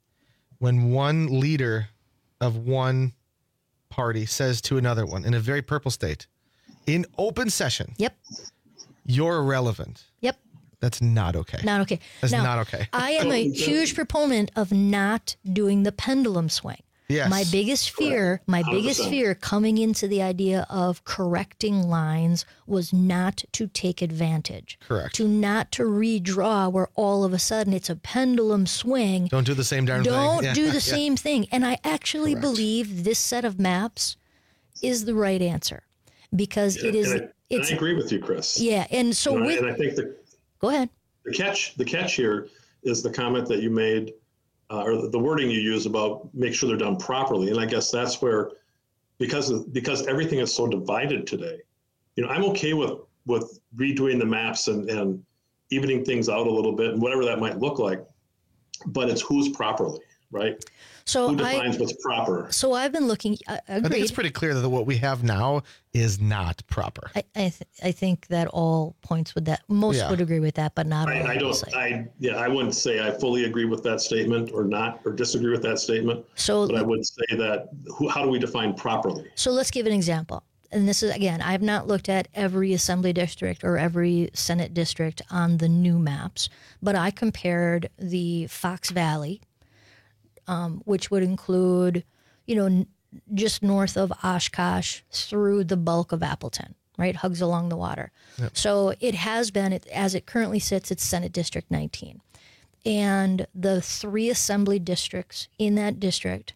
S7: when one leader of one party says to another one in a very purple state, in open session, you're irrelevant.
S16: Yep.
S7: That's not okay.
S16: Not okay.
S7: That's
S16: now,
S7: not okay.
S16: I am a huge proponent of not doing the pendulum swing.
S7: Yes.
S16: My biggest fear coming into the idea of correcting lines was not to take advantage.
S7: Correct.
S16: To redraw where all of a sudden it's a pendulum swing.
S7: Don't do the same darn thing.
S16: Don't do the same thing. And I actually believe this set of maps is the right answer because it is.
S1: And I agree with you, Chris.
S16: Yeah. And so
S1: and I think
S16: go ahead.
S1: The catch here is the comment that you made, or the wording you use about make sure they're done properly. And I guess that's where, because everything is so divided today, I'm okay with redoing the maps and evening things out a little bit and whatever that might look like, but it's who's properly, right?
S16: So
S1: who defines what's proper?
S16: So I've been looking.
S7: I think it's pretty clear that what we have now is not proper.
S16: I think that all points with that. Most would agree with that, but not all.
S1: I wouldn't say I fully agree with that statement or disagree with that statement. But I would say that how do we define properly?
S16: So let's give an example. And this is, again, I have not looked at every assembly district or every Senate district on the new maps, but I compared the Fox Valley, which would include, just north of Oshkosh through the bulk of Appleton, right? Hugs along the water. Yep. So it has been, as it currently sits, it's Senate District 19. And the 3 assembly districts in that district,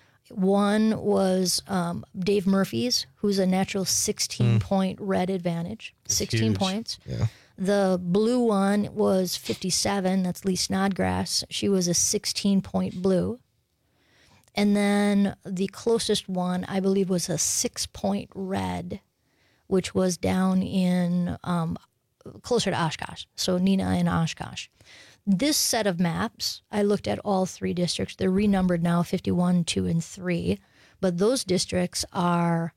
S16: one was Dave Murphy's, who's a natural 16-point red advantage, 16 points.
S7: Yeah.
S16: The blue one was 57. That's Lee Snodgrass. She was a 16-point blue. And then the closest one, I believe, was a 6-point red, which was down in closer to Oshkosh. So Neenah and Oshkosh. This set of maps, I looked at all 3 districts. They're renumbered now, 51, 2, and 3. But those districts are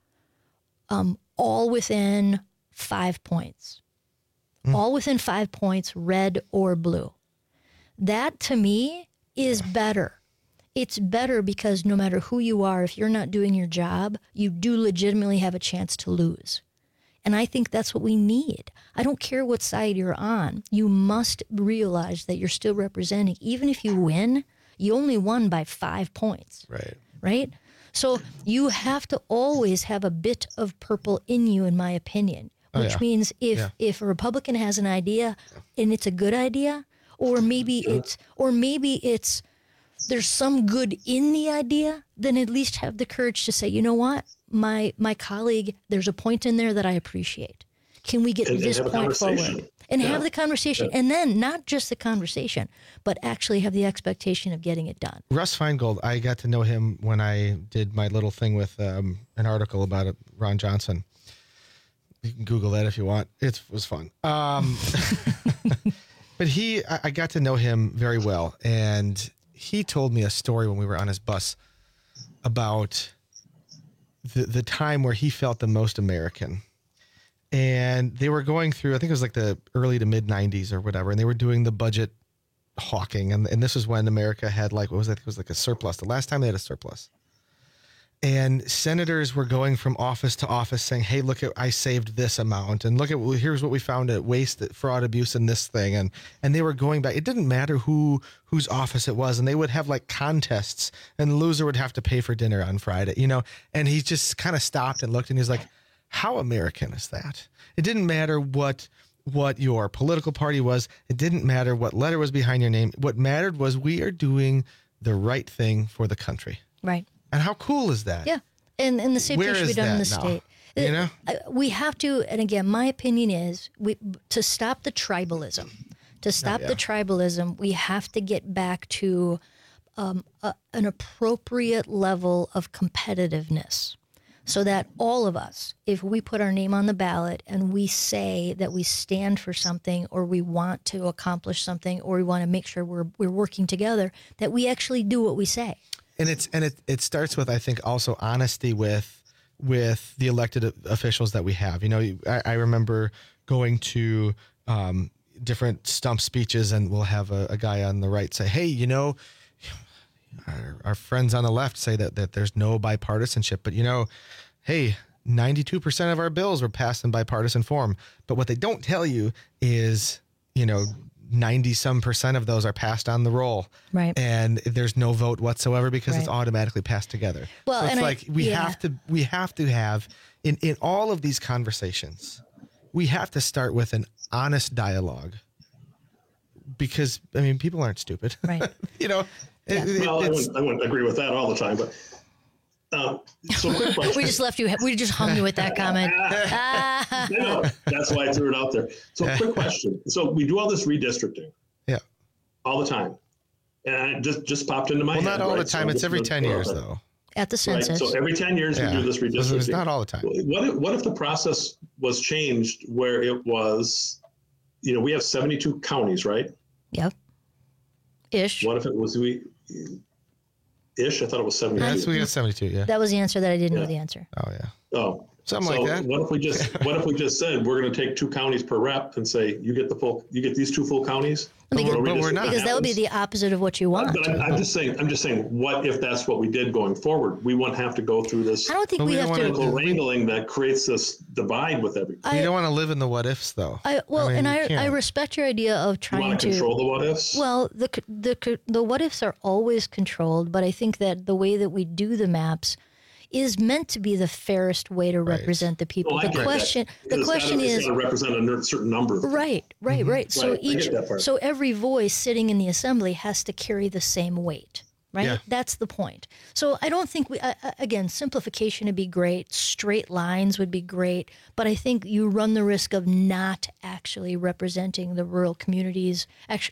S16: all within 5 points. All within 5 points, red or blue. That, to me, is better. It's better because no matter who you are, if you're not doing your job, you do legitimately have a chance to lose. And I think that's what we need. I don't care what side you're on. You must realize that you're still representing. Even if you win, you only won by 5 points. Right? So you have to always have a bit of purple in you, in my opinion. Which means if a Republican has an idea and it's a good idea, or maybe it's there's some good in the idea, then at least have the courage to say, you know what, my colleague, there's a point in there that I appreciate. Can we get this point forward? And have the conversation. And then not just the conversation, but actually have the expectation of getting it done.
S7: Russ Feingold, I got to know him when I did my little thing with an article about Ron Johnson. You can Google that if you want. It was fun. But I got to know him very well. And he told me a story when we were on his bus about the time where he felt the most American. And they were going through, I think it was like the early to mid 90s or whatever. And they were doing the budget hawking. And this was when America had it was like a surplus. The last time they had a surplus. And senators were going from office to office saying, hey, look, I saved this amount. And here's what we found at waste, fraud, abuse, and this thing. And they were going back. It didn't matter whose office it was. And they would have like contests and the loser would have to pay for dinner on Friday, And he just kind of stopped and looked and he's like, how American is that? It didn't matter what your political party was. It didn't matter what letter was behind your name. What mattered was we are doing the right thing for the country.
S16: Right.
S7: And how cool is that?
S16: Yeah. And the same thing should be done in the state. We have to, and again, my opinion is to stop the tribalism. We have to get back to an appropriate level of competitiveness, so that all of us, if we put our name on the ballot and we say that we stand for something, or we want to accomplish something, or we want to make sure we're working together, that we actually do what we say.
S7: And it starts with, I think, also honesty with the elected officials that we have. You know, I remember going to different stump speeches, and we'll have a guy on the right say, hey, you know, our friends on the left say that there's no bipartisanship, but, you know, hey, 92% of our bills were passed in bipartisan form. But what they don't tell you is, you know, 90% of those are passed on the roll.
S16: Right.
S7: And there's no vote whatsoever because it's automatically passed together.
S16: Well,
S7: so it's we have to have in all of these conversations, we have to start with an honest dialogue, because, I mean, people aren't stupid.
S16: Right.
S7: You know,
S1: I wouldn't agree with that all the time, but so quick question.
S16: We just hung you with that comment.
S1: No, that's why I threw it out there. So quick question. So we do all this redistricting.
S7: Yeah.
S1: All the time. And it just popped into my head.
S7: Well, not all the time. So it's every 10 years, though.
S16: At the census.
S1: Right? So every 10 years we do this redistricting.
S7: It's not all the time.
S1: What if the process was changed where it was, you know, we have 72 counties, right?
S16: Yep. Ish.
S1: What if it was Ish? I thought it was 72.
S7: Yes, we got 72. Yeah.
S16: That was the answer that I didn't know the answer.
S7: Oh yeah.
S1: Oh,
S7: something like that.
S1: What if we just said we're going to take 2 counties per rep and say you get these 2 full counties?
S16: But we're not, because that would be the opposite of what you want.
S1: But I'm just saying, what if that's what we did going forward? We wouldn't have to go through this.
S16: I don't think we have to
S1: wrangling that creates this divide with everything.
S7: You don't want to live in the what ifs, though.
S16: I respect your idea of trying
S1: you want to control the what ifs.
S16: Well, the what ifs are always controlled, but I think that the way that we do the maps is meant to be the fairest way to represent the people.
S1: Well,
S16: the question is
S1: to represent a certain number.
S16: Right. So every voice sitting in the assembly has to carry the same weight. Right?
S7: Yeah.
S16: That's the point. So I don't think again, simplification would be great. Straight lines would be great. But I think you run the risk of not actually representing the rural communities. Actually,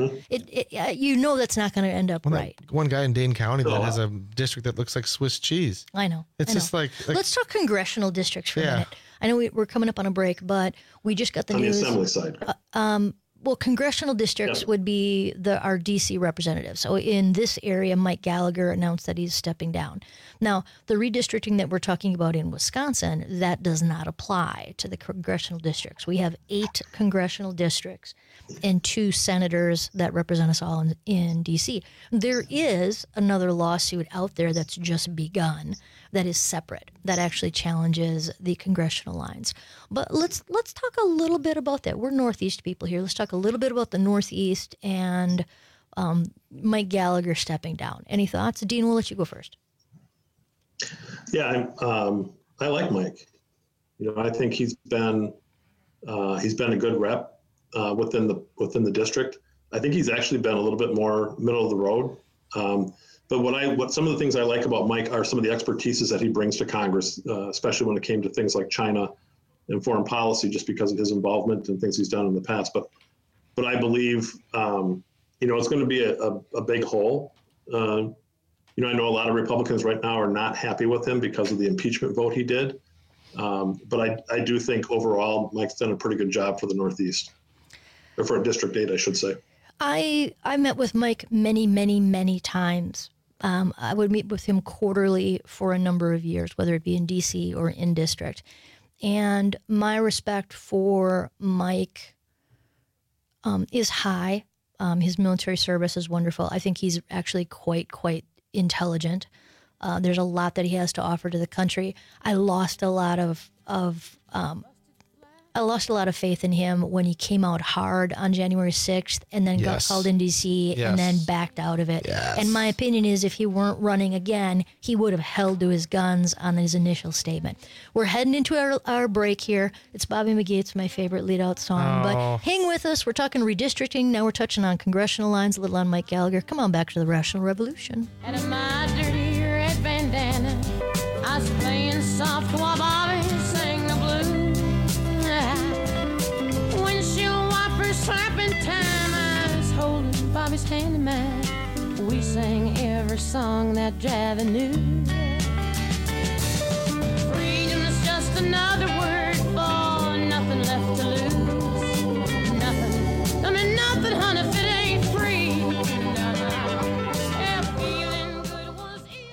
S16: you know that's not going to end up right.
S7: One guy in Dane County that has a district that looks like Swiss cheese.
S16: I know.
S7: Just like
S16: let's talk congressional districts for a minute. I know we're coming up on a break, but we just got the news.
S1: On the assembly side.
S16: Well, congressional districts would be our D.C. representatives. So in this area, Mike Gallagher announced that he's stepping down. Now, the redistricting that we're talking about in Wisconsin, that does not apply to the congressional districts. We have 8 congressional districts and 2 senators that represent us all in D.C. There is another lawsuit out there that's just begun that is separate, that actually challenges the congressional lines. But let's talk a little bit about that. We're Northeast people here. Let's talk a little bit about the Northeast and Mike Gallagher stepping down. Any thoughts? Dean, we'll let you go first.
S1: Yeah, I like Mike. You know, I think he's been a good rep within the district. I think he's actually been a little bit more middle of the road. But what some of the things I like about Mike are some of the expertises that he brings to Congress, especially when it came to things like China and foreign policy, just because of his involvement and things he's done in the past. But I believe, it's going to be a big hole. I know a lot of Republicans right now are not happy with him because of the impeachment vote he did. But I do think overall Mike's done a pretty good job for the Northeast, or for District 8, I should say.
S16: I met with Mike many, many, many times. I would meet with him quarterly for a number of years, whether it be in D.C. or in district. And my respect for Mike is high. His military service is wonderful. I think he's actually quite intelligent. There's a lot that he has to offer to the country. I lost a lot of faith in him when he came out hard on January 6th and then got called in D.C. and then backed out of it.
S7: Yes.
S16: And my opinion is if he weren't running again, he would have held to his guns on his initial statement. We're heading into our break here. It's Bobby McGee. It's my favorite lead-out song. But hang with us. We're talking redistricting. Now we're touching on congressional lines, a little on Mike Gallagher. Come on back to the Rational Revolution.
S5: And in my dirty red bandana, I was playing soft while Bobby sang the blues. Windshield wipers slapping time, I was holding Bobby's hand in mine. We sang every song that Javi knew. Freedom is just another word for nothing left to lose. Nothing, I mean nothing, honey, if it ain't free. Yeah, feeling good was easy.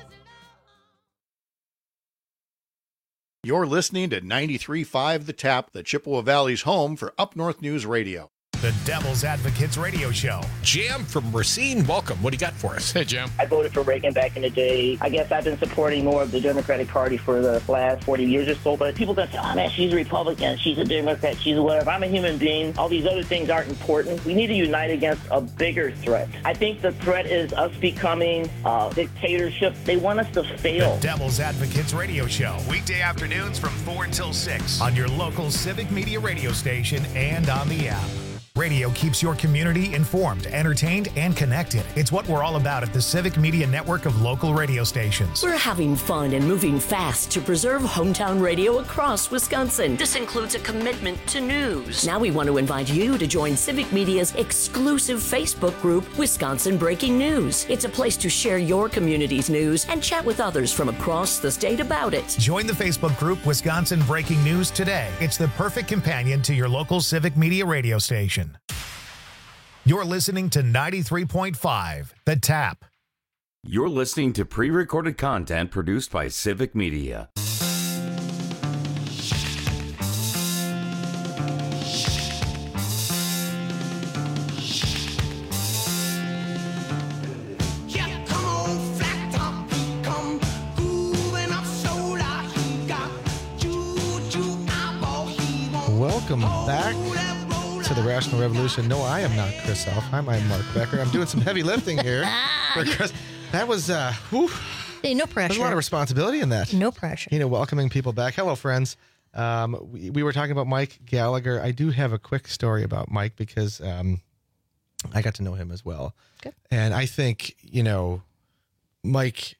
S6: You're listening to 93.5 The Tap, the Chippewa Valley's home for Up North News Radio.
S2: The Devil's Advocates Radio Show.
S8: Jim from Racine, welcome. What do you got for us?
S9: Hey, Jim. I voted for Reagan back in the day. I guess I've been supporting more of the Democratic Party for the last 40 years or so, but people gonna say, oh man, she's a Republican, she's a Democrat, she's a whatever. I'm a human being. All these other things aren't important. We need to unite against a bigger threat. I think the threat is us becoming a dictatorship. They want us to fail.
S2: The Devil's Advocates Radio Show. Weekday afternoons from 4 until 6 on your local Civic Media radio station and on the app. Radio keeps your community informed, entertained, and connected. It's what we're all about at the Civic Media network of local radio stations.
S22: We're having fun and moving fast to preserve hometown radio across Wisconsin. This includes a commitment to news. Now we want to invite you to join Civic Media's exclusive Facebook group, Wisconsin Breaking News. It's a place to share your community's news and chat with others from across the state about it.
S2: Join the Facebook group Wisconsin Breaking News today. It's the perfect companion to your local Civic Media radio station. You're listening to 93.5 The Tap.
S3: You're listening to pre-recorded content produced by Civic Media.
S7: Welcome back to the Rational Revolution. No, I am not Chris Alfheim. I'm Mark Becker. I'm doing some heavy lifting here. For Chris. That was,
S16: Hey, no pressure.
S7: There's a lot of responsibility in that.
S16: No pressure.
S7: You know, welcoming people back. Hello, friends. We were talking about Mike Gallagher. I do have a quick story about Mike because I got to know him as well.
S16: Okay.
S7: And I think, you know, Mike,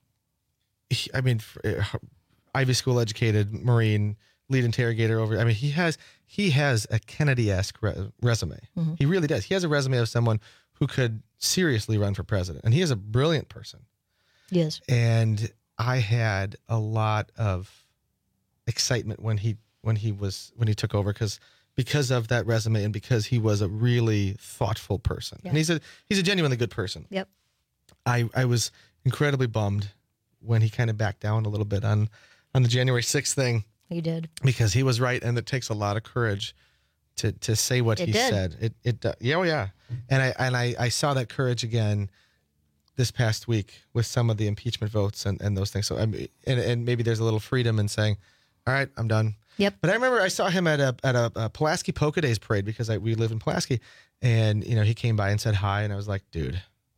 S7: Ivy School educated Marine, lead interrogator over. I mean, he has a Kennedy-esque resume.
S16: Mm-hmm.
S7: He really does. He has a resume of someone who could seriously run for president, and he is a brilliant person.
S16: Yes.
S7: And I had a lot of excitement when he took over because of that resume and because he was a really thoughtful person.
S16: Yeah.
S7: And he's a genuinely good person.
S16: Yep.
S7: I was incredibly bummed when he kind of backed down a little bit on the January 6th thing.
S16: He did.
S7: Because he was right, and it takes a lot of courage to say what he said. Yeah. And I saw that courage again this past week with some of the impeachment votes and those things. So and maybe there's a little freedom in saying, all right, I'm done.
S16: Yep.
S7: But I remember I saw him at a Pulaski Polka Days parade because we live in Pulaski, and you know he came by and said hi, and I was like, dude.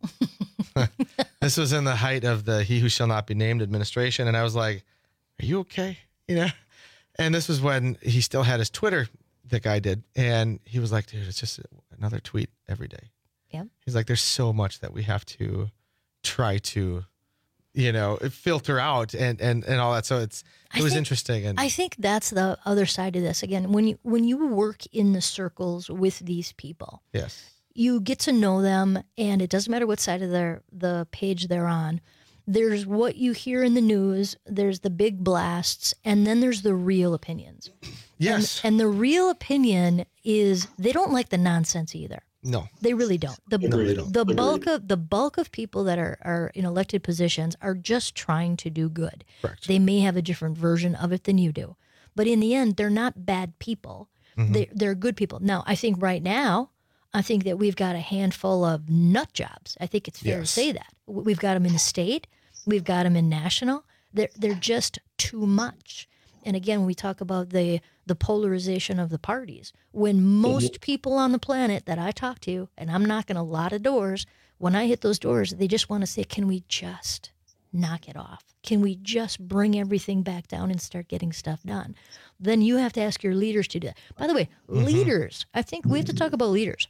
S7: This was in the height of the He Who Shall Not Be Named administration, and I was like, are you okay? You know? And this was when he still had his Twitter, the guy did, and he was like, dude, it's just another tweet every day.
S16: Yeah.
S7: He's like, there's so much that we have to try to, you know, filter out and all that. So it was interesting. And
S16: I think that's the other side of this. Again, when you work in the circles with these people,
S7: yes,
S16: you get to know them, and it doesn't matter what side of the page they're on. There's what you hear in the news, there's the big blasts, and then there's the real opinions.
S7: Yes.
S16: And the real opinion is they don't like the nonsense either.
S7: No.
S16: They really don't.
S7: They really don't.
S16: The bulk of people that are in elected positions are just trying to do good.
S7: Correct.
S16: They may have a different version of it than you do. But in the end, they're not bad people.
S7: Mm-hmm.
S16: They're good people. Now, I think right now, that we've got a handful of nut jobs. I think it's fair to say that. We've got them in the state. We've got them in national. They're just too much. And again, when we talk about the polarization of the parties, when most people on the planet that I talk to, and I'm knocking a lot of doors, when I hit those doors, they just want to say, can we just knock it off? Can we just bring everything back down and start getting stuff done? Then you have to ask your leaders to do that. By the way, leaders, I think we have to talk about leaders.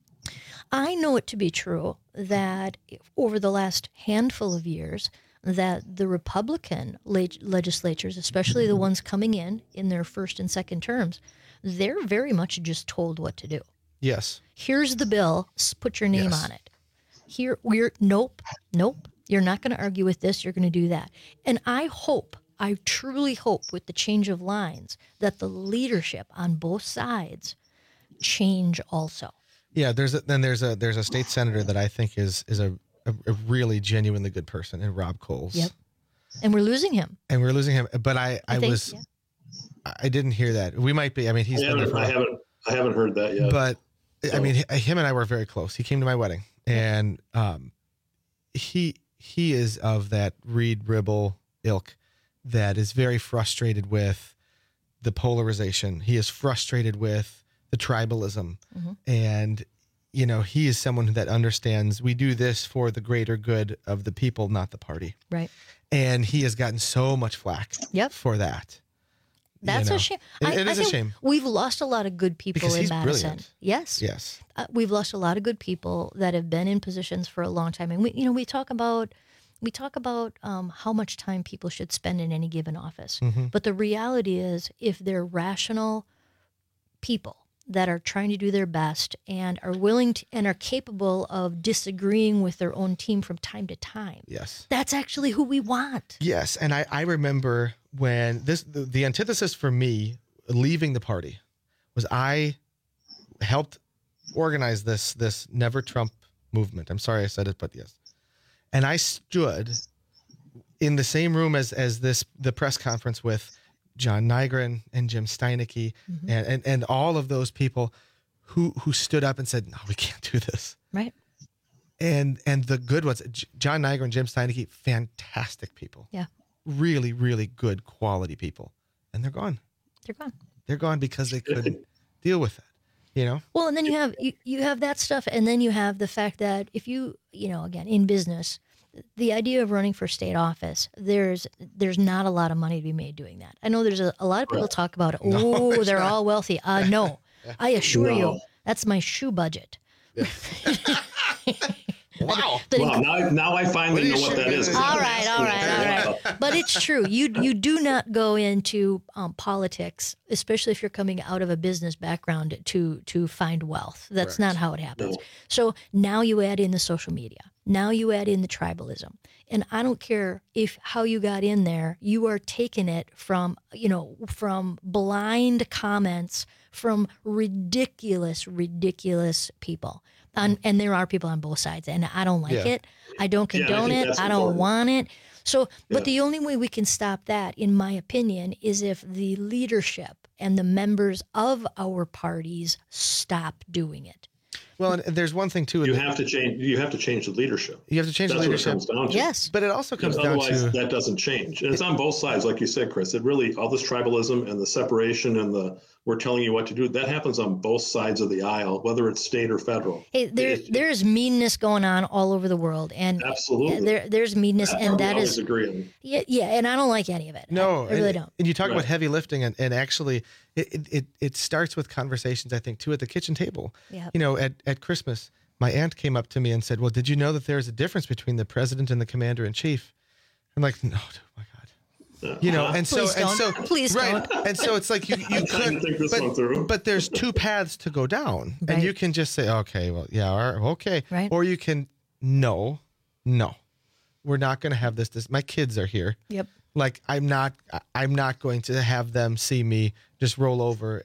S16: I know it to be true that over the last handful of years, that the Republican legislatures, especially the ones coming in their first and second terms, they're very much just told what to do.
S7: Yes.
S16: Here's the bill, put your name on it. Nope. You're not going to argue with this. You're going to do that. And I truly hope with the change of lines that the leadership on both sides change also.
S7: Yeah, there's a state senator that I think is a really genuinely good person, in Rob Coles.
S16: Yep. And we're losing him.
S7: But I didn't hear that. We might be. I mean,
S1: I haven't heard that yet.
S7: But I mean, him and I were very close. He came to my wedding, and he is of that Reed Ribble ilk that is very frustrated with the polarization. He is frustrated with the tribalism, and he is someone that understands we do this for the greater good of the people, not the party.
S16: Right.
S7: And he has gotten so much flack for that.
S16: That's a shame.
S7: It is a shame.
S16: We've lost a lot of good people
S7: because
S16: in
S7: he's
S16: Madison.
S7: Brilliant.
S16: Yes. We've lost a lot of good people that have been in positions for a long time. And we talk about how much time people should spend in any given office. But the reality is, if they're rational people that are trying to do their best and are willing to, and are capable of disagreeing with their own team from time to time.
S7: Yes.
S16: That's actually who we want.
S7: Yes. And I remember when the antithesis for me leaving the party was I helped organize this Never Trump movement. I'm sorry I said it, but yes. And I stood in the same room as the press conference with John Nygren and Jim Steineke and all of those people who stood up and said, no, we can't do this.
S16: Right.
S7: And the good ones, John Nygren, Jim Steineke, fantastic people.
S16: Yeah.
S7: Really, really good quality people. And they're gone. They're gone because they couldn't deal with that,
S16: Well, and then you have that stuff. And then you have the fact that if again, in business, the idea of running for state office, there's not a lot of money to be made doing that. I know there's a lot of people talk about it. Oh, they're all wealthy. No, I assure you, that's my shoe budget.
S7: Yeah.
S1: Wow. Now I finally know what that is.
S16: All right. But it's true. You do not go into politics, especially if you're coming out of a business background, to find wealth. That's not how it happens. No. So now you add in the social media. Now you add in the tribalism. And I don't care how you got in there. You are taking it from blind comments from ridiculous people. And there are people on both sides, and I don't like it. I don't condone it. I don't want it. So, but the only way we can stop that, in my opinion, is if the leadership and the members of our parties stop doing it.
S7: Well, and there's one thing too.
S1: You have to change the leadership.
S7: You have to change the leadership.
S1: That's what it comes down to.
S16: Yes,
S7: but it also comes down to
S1: otherwise that doesn't change, and it's on both sides, like you said, Chris. It really all this tribalism and the separation and we're telling you what to do. That happens on both sides of the aisle, whether it's state or federal.
S16: Hey, there's meanness going on all over the world, and
S1: absolutely
S16: there's meanness, and that is
S1: agreeing.
S16: Yeah, and I don't like any of it.
S7: No,
S16: I really don't.
S7: And you talk about heavy lifting, and actually, it starts with conversations, I think, too, at the kitchen table.
S16: Yeah.
S7: At Christmas, my aunt came up to me and said, "Well, did you know that there's a difference between the president and the commander in chief?" I'm like, "No, oh my God."
S16: Please don't.
S7: And so it's like you could, but there's two paths to go down, and you can just say, okay, well, yeah, okay,
S16: right.
S7: Or you can, no, we're not going to have this. My kids are here.
S16: Yep.
S7: Like I'm not going to have them see me just roll over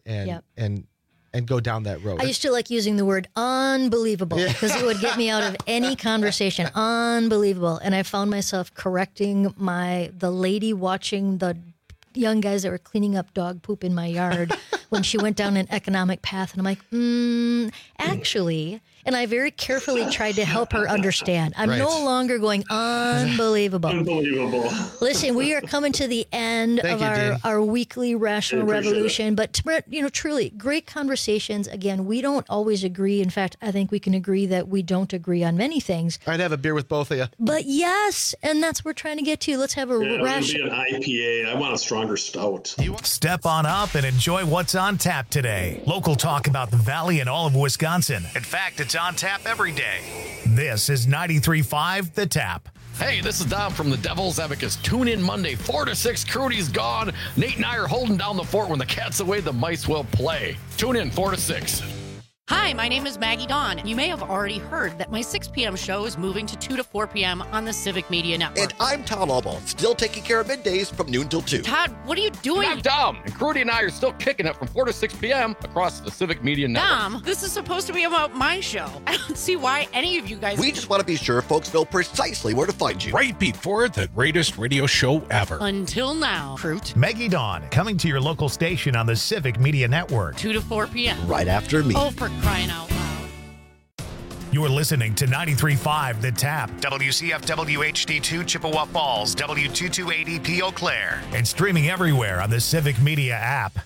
S7: and go down that road.
S16: I used to like using the word unbelievable because it would get me out of any conversation. Unbelievable. And I found myself correcting the lady watching the young guys that were cleaning up dog poop in my yard when she went down an economic path. And I'm like, actually, and I very carefully tried to help her understand. I'm no longer going unbelievable.
S1: Unbelievable.
S16: Listen, we are coming to the end of our weekly Rational Revolution, but truly great conversations. Again, we don't always agree. In fact, I think we can agree that we don't agree on many things.
S7: I'd have a beer with both of you.
S16: But yes, and that's what we're trying to get to. Let's have a rational.
S1: An IPA. I want a stronger stout.
S2: Step on up and enjoy what's on tap today. Local talk about the Valley and all of Wisconsin. In fact, it's on tap every day. This is 93.5 The Tap.
S4: Hey, this is Dom from the Devil's Advocates. Tune in Monday, 4 to 6. Crudy's gone. Nate and I are holding down the fort. When the cat's away, the mice will play. Tune in 4 to 6.
S10: Hi, my name is Maggie Dawn. You may have already heard that my 6 p.m. show is moving to 2 to 4 p.m. on the Civic Media Network.
S11: And I'm Tom Albaugh, still taking care of middays from noon till 2.
S10: Todd, what are you doing?
S4: I'm Dom, and Crudy and I are still kicking it from 4 to 6 p.m. across the Civic Media Network.
S10: Dom, this is supposed to be about my show. I don't see why any of you guys...
S11: We just want to be sure folks know precisely where to find you.
S8: Right before the greatest radio show ever.
S10: Until now, Fruit.
S2: Maggie Dawn, coming to your local station on the Civic Media Network.
S10: 2 to 4 p.m.
S11: Right after me.
S10: Oh, for crying out loud.
S2: You're listening to 93.5 The Tap, WCFW HD2 Chippewa Falls, W228EP Eau Claire, and streaming everywhere on the Civic Media app.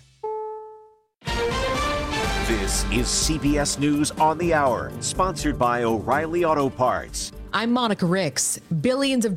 S12: This is CBS News on the Hour, sponsored by O'Reilly Auto Parts.
S13: I'm Monica Ricks. Billions of